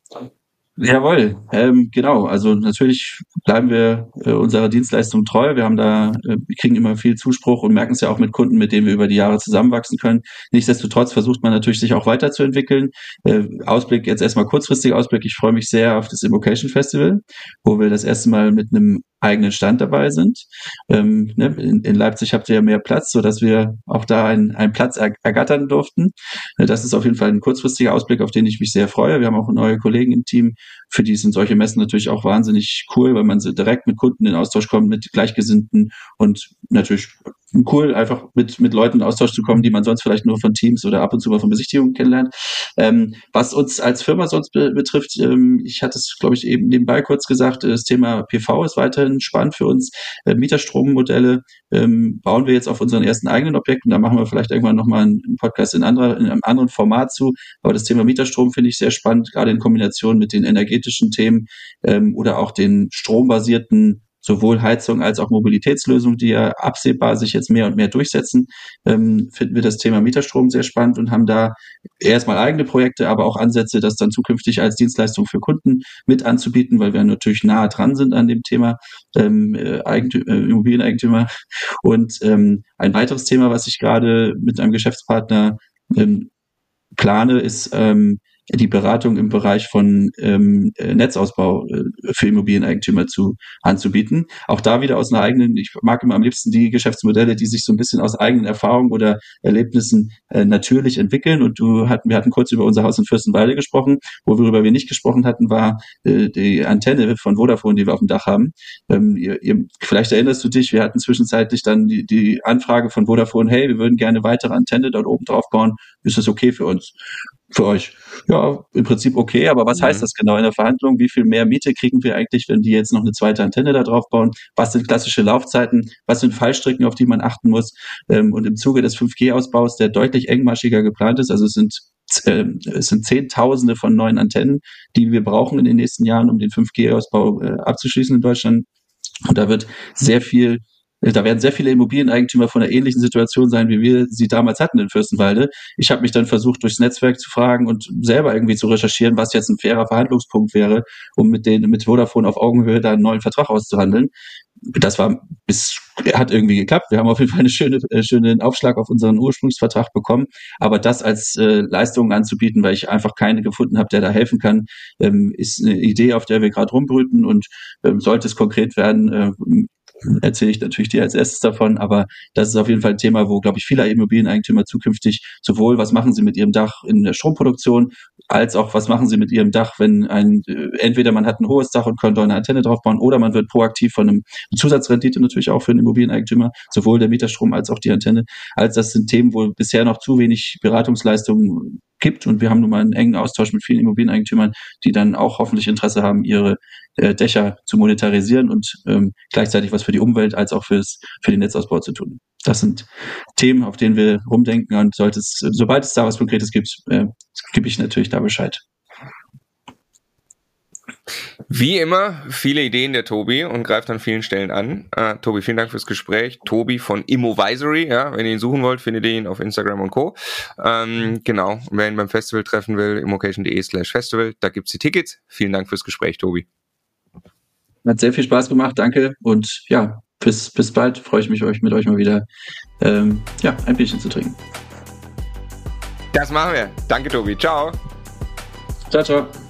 Jawohl, ähm, genau. Also natürlich bleiben wir äh, unserer Dienstleistung treu. Wir haben da, äh, wir kriegen immer viel Zuspruch und merken es ja auch mit Kunden, mit denen wir über die Jahre zusammenwachsen können. Nichtsdestotrotz versucht man natürlich, sich auch weiterzuentwickeln. Äh, Ausblick, jetzt erstmal kurzfristiger Ausblick. Ich freue mich sehr auf das Immocation Festival, wo wir das erste Mal mit einem eigenen Stand dabei sind. Ähm, ne, in, in Leipzig habt ihr ja mehr Platz, sodass wir auch da einen, einen Platz er, ergattern durften. Äh, das ist auf jeden Fall ein kurzfristiger Ausblick, auf den ich mich sehr freue. Wir haben auch neue Kollegen im Team. Für die sind solche Messen natürlich auch wahnsinnig cool, weil man so direkt mit Kunden in Austausch kommt, mit Gleichgesinnten und natürlich cool, einfach mit, mit Leuten in Austausch zu kommen, die man sonst vielleicht nur von Teams oder ab und zu mal von Besichtigungen kennenlernt. Ähm, was uns als Firma sonst be- betrifft, ähm, ich hatte es, glaube ich, eben nebenbei kurz gesagt, das Thema P V ist weiterhin spannend für uns. Äh, Mieterstrommodelle ähm, bauen wir jetzt auf unseren ersten eigenen Objekten. Da machen wir vielleicht irgendwann nochmal einen Podcast in, anderer, in einem anderen Format zu. Aber das Thema Mieterstrom finde ich sehr spannend, gerade in Kombination mit den energetischen Themen ähm, oder auch den strombasierten sowohl Heizung als auch Mobilitätslösungen, die ja absehbar sich jetzt mehr und mehr durchsetzen, ähm, finden wir das Thema Mieterstrom sehr spannend und haben da erstmal eigene Projekte, aber auch Ansätze, das dann zukünftig als Dienstleistung für Kunden mit anzubieten, weil wir natürlich nahe dran sind an dem Thema ähm, Eigentü- äh, Immobilieneigentümer. Und ähm, ein weiteres Thema, was ich gerade mit einem Geschäftspartner ähm, plane, ist ähm, die Beratung im Bereich von ähm, Netzausbau äh, für Immobilieneigentümer zu anzubieten. Auch da wieder aus einer eigenen, ich mag immer am liebsten die Geschäftsmodelle, die sich so ein bisschen aus eigenen Erfahrungen oder Erlebnissen äh, natürlich entwickeln. Und du hatten, wir hatten kurz über unser Haus in Fürstenwalde gesprochen. Worüber wir nicht gesprochen hatten, war äh, die Antenne von Vodafone, die wir auf dem Dach haben. Ähm, ihr, ihr, vielleicht erinnerst du dich, wir hatten zwischenzeitlich dann die, die Anfrage von Vodafone, hey, wir würden gerne weitere Antenne dort oben drauf bauen. Ist das okay für uns? für euch. Ja, im Prinzip okay, aber was mhm. heißt das genau in der Verhandlung? Wie viel mehr Miete kriegen wir eigentlich, wenn die jetzt noch eine zweite Antenne da drauf bauen? Was sind klassische Laufzeiten? Was sind Fallstricken, auf die man achten muss? Und im Zuge des fünf G-Ausbaus, der deutlich engmaschiger geplant ist, also es sind äh, es sind Zehntausende von neuen Antennen, die wir brauchen in den nächsten Jahren, um den fünf G-Ausbau äh, abzuschließen in Deutschland. Und da wird sehr viel Da werden sehr viele Immobilieneigentümer von einer ähnlichen Situation sein, wie wir sie damals hatten in Fürstenwalde. Ich habe mich dann versucht, durchs Netzwerk zu fragen und selber irgendwie zu recherchieren, was jetzt ein fairer Verhandlungspunkt wäre, um mit denen, mit Vodafone auf Augenhöhe da einen neuen Vertrag auszuhandeln. Das war, bis, hat irgendwie geklappt. Wir haben auf jeden Fall einen schöne, äh, schönen Aufschlag auf unseren Ursprungsvertrag bekommen. Aber das als äh, Leistung anzubieten, weil ich einfach keine gefunden habe, der da helfen kann, ähm, ist eine Idee, auf der wir gerade rumbrüten. Und ähm, sollte es konkret werden, äh, erzähle ich natürlich dir als erstes davon, aber das ist auf jeden Fall ein Thema, wo, glaube ich, viele Immobilieneigentümer zukünftig sowohl, was machen sie mit ihrem Dach in der Stromproduktion, als auch, was machen sie mit ihrem Dach, wenn ein, entweder man hat ein hohes Dach und könnte eine Antenne draufbauen, oder man wird proaktiv von einem Zusatzrendite natürlich auch für einen Immobilieneigentümer, sowohl der Mieterstrom als auch die Antenne, als das sind Themen, wo bisher noch zu wenig Beratungsleistungen gibt, und wir haben nun mal einen engen Austausch mit vielen Immobilieneigentümern, die dann auch hoffentlich Interesse haben, ihre äh, Dächer zu monetarisieren und ähm, gleichzeitig was für die Umwelt als auch fürs für den Netzausbau zu tun. Das sind Themen, auf denen wir rumdenken, und sollte es, sobald es da was Konkretes gibt, äh, gebe ich natürlich da Bescheid. Wie immer, viele Ideen der Tobi und greift an vielen Stellen an. Uh, Tobi, vielen Dank fürs Gespräch. Tobi von Immovisory, ja, wenn ihr ihn suchen wollt, findet ihr ihn auf Instagram und Co. Ähm, genau, und wer ihn beim Festival treffen will, immocation.de slash Festival, da gibt's die Tickets. Vielen Dank fürs Gespräch, Tobi. Hat sehr viel Spaß gemacht, danke, und ja, bis, bis bald, freue ich mich, euch mit euch mal wieder ähm, ja, ein Bierchen zu trinken. Das machen wir. Danke, Tobi. Ciao. Ciao, ciao.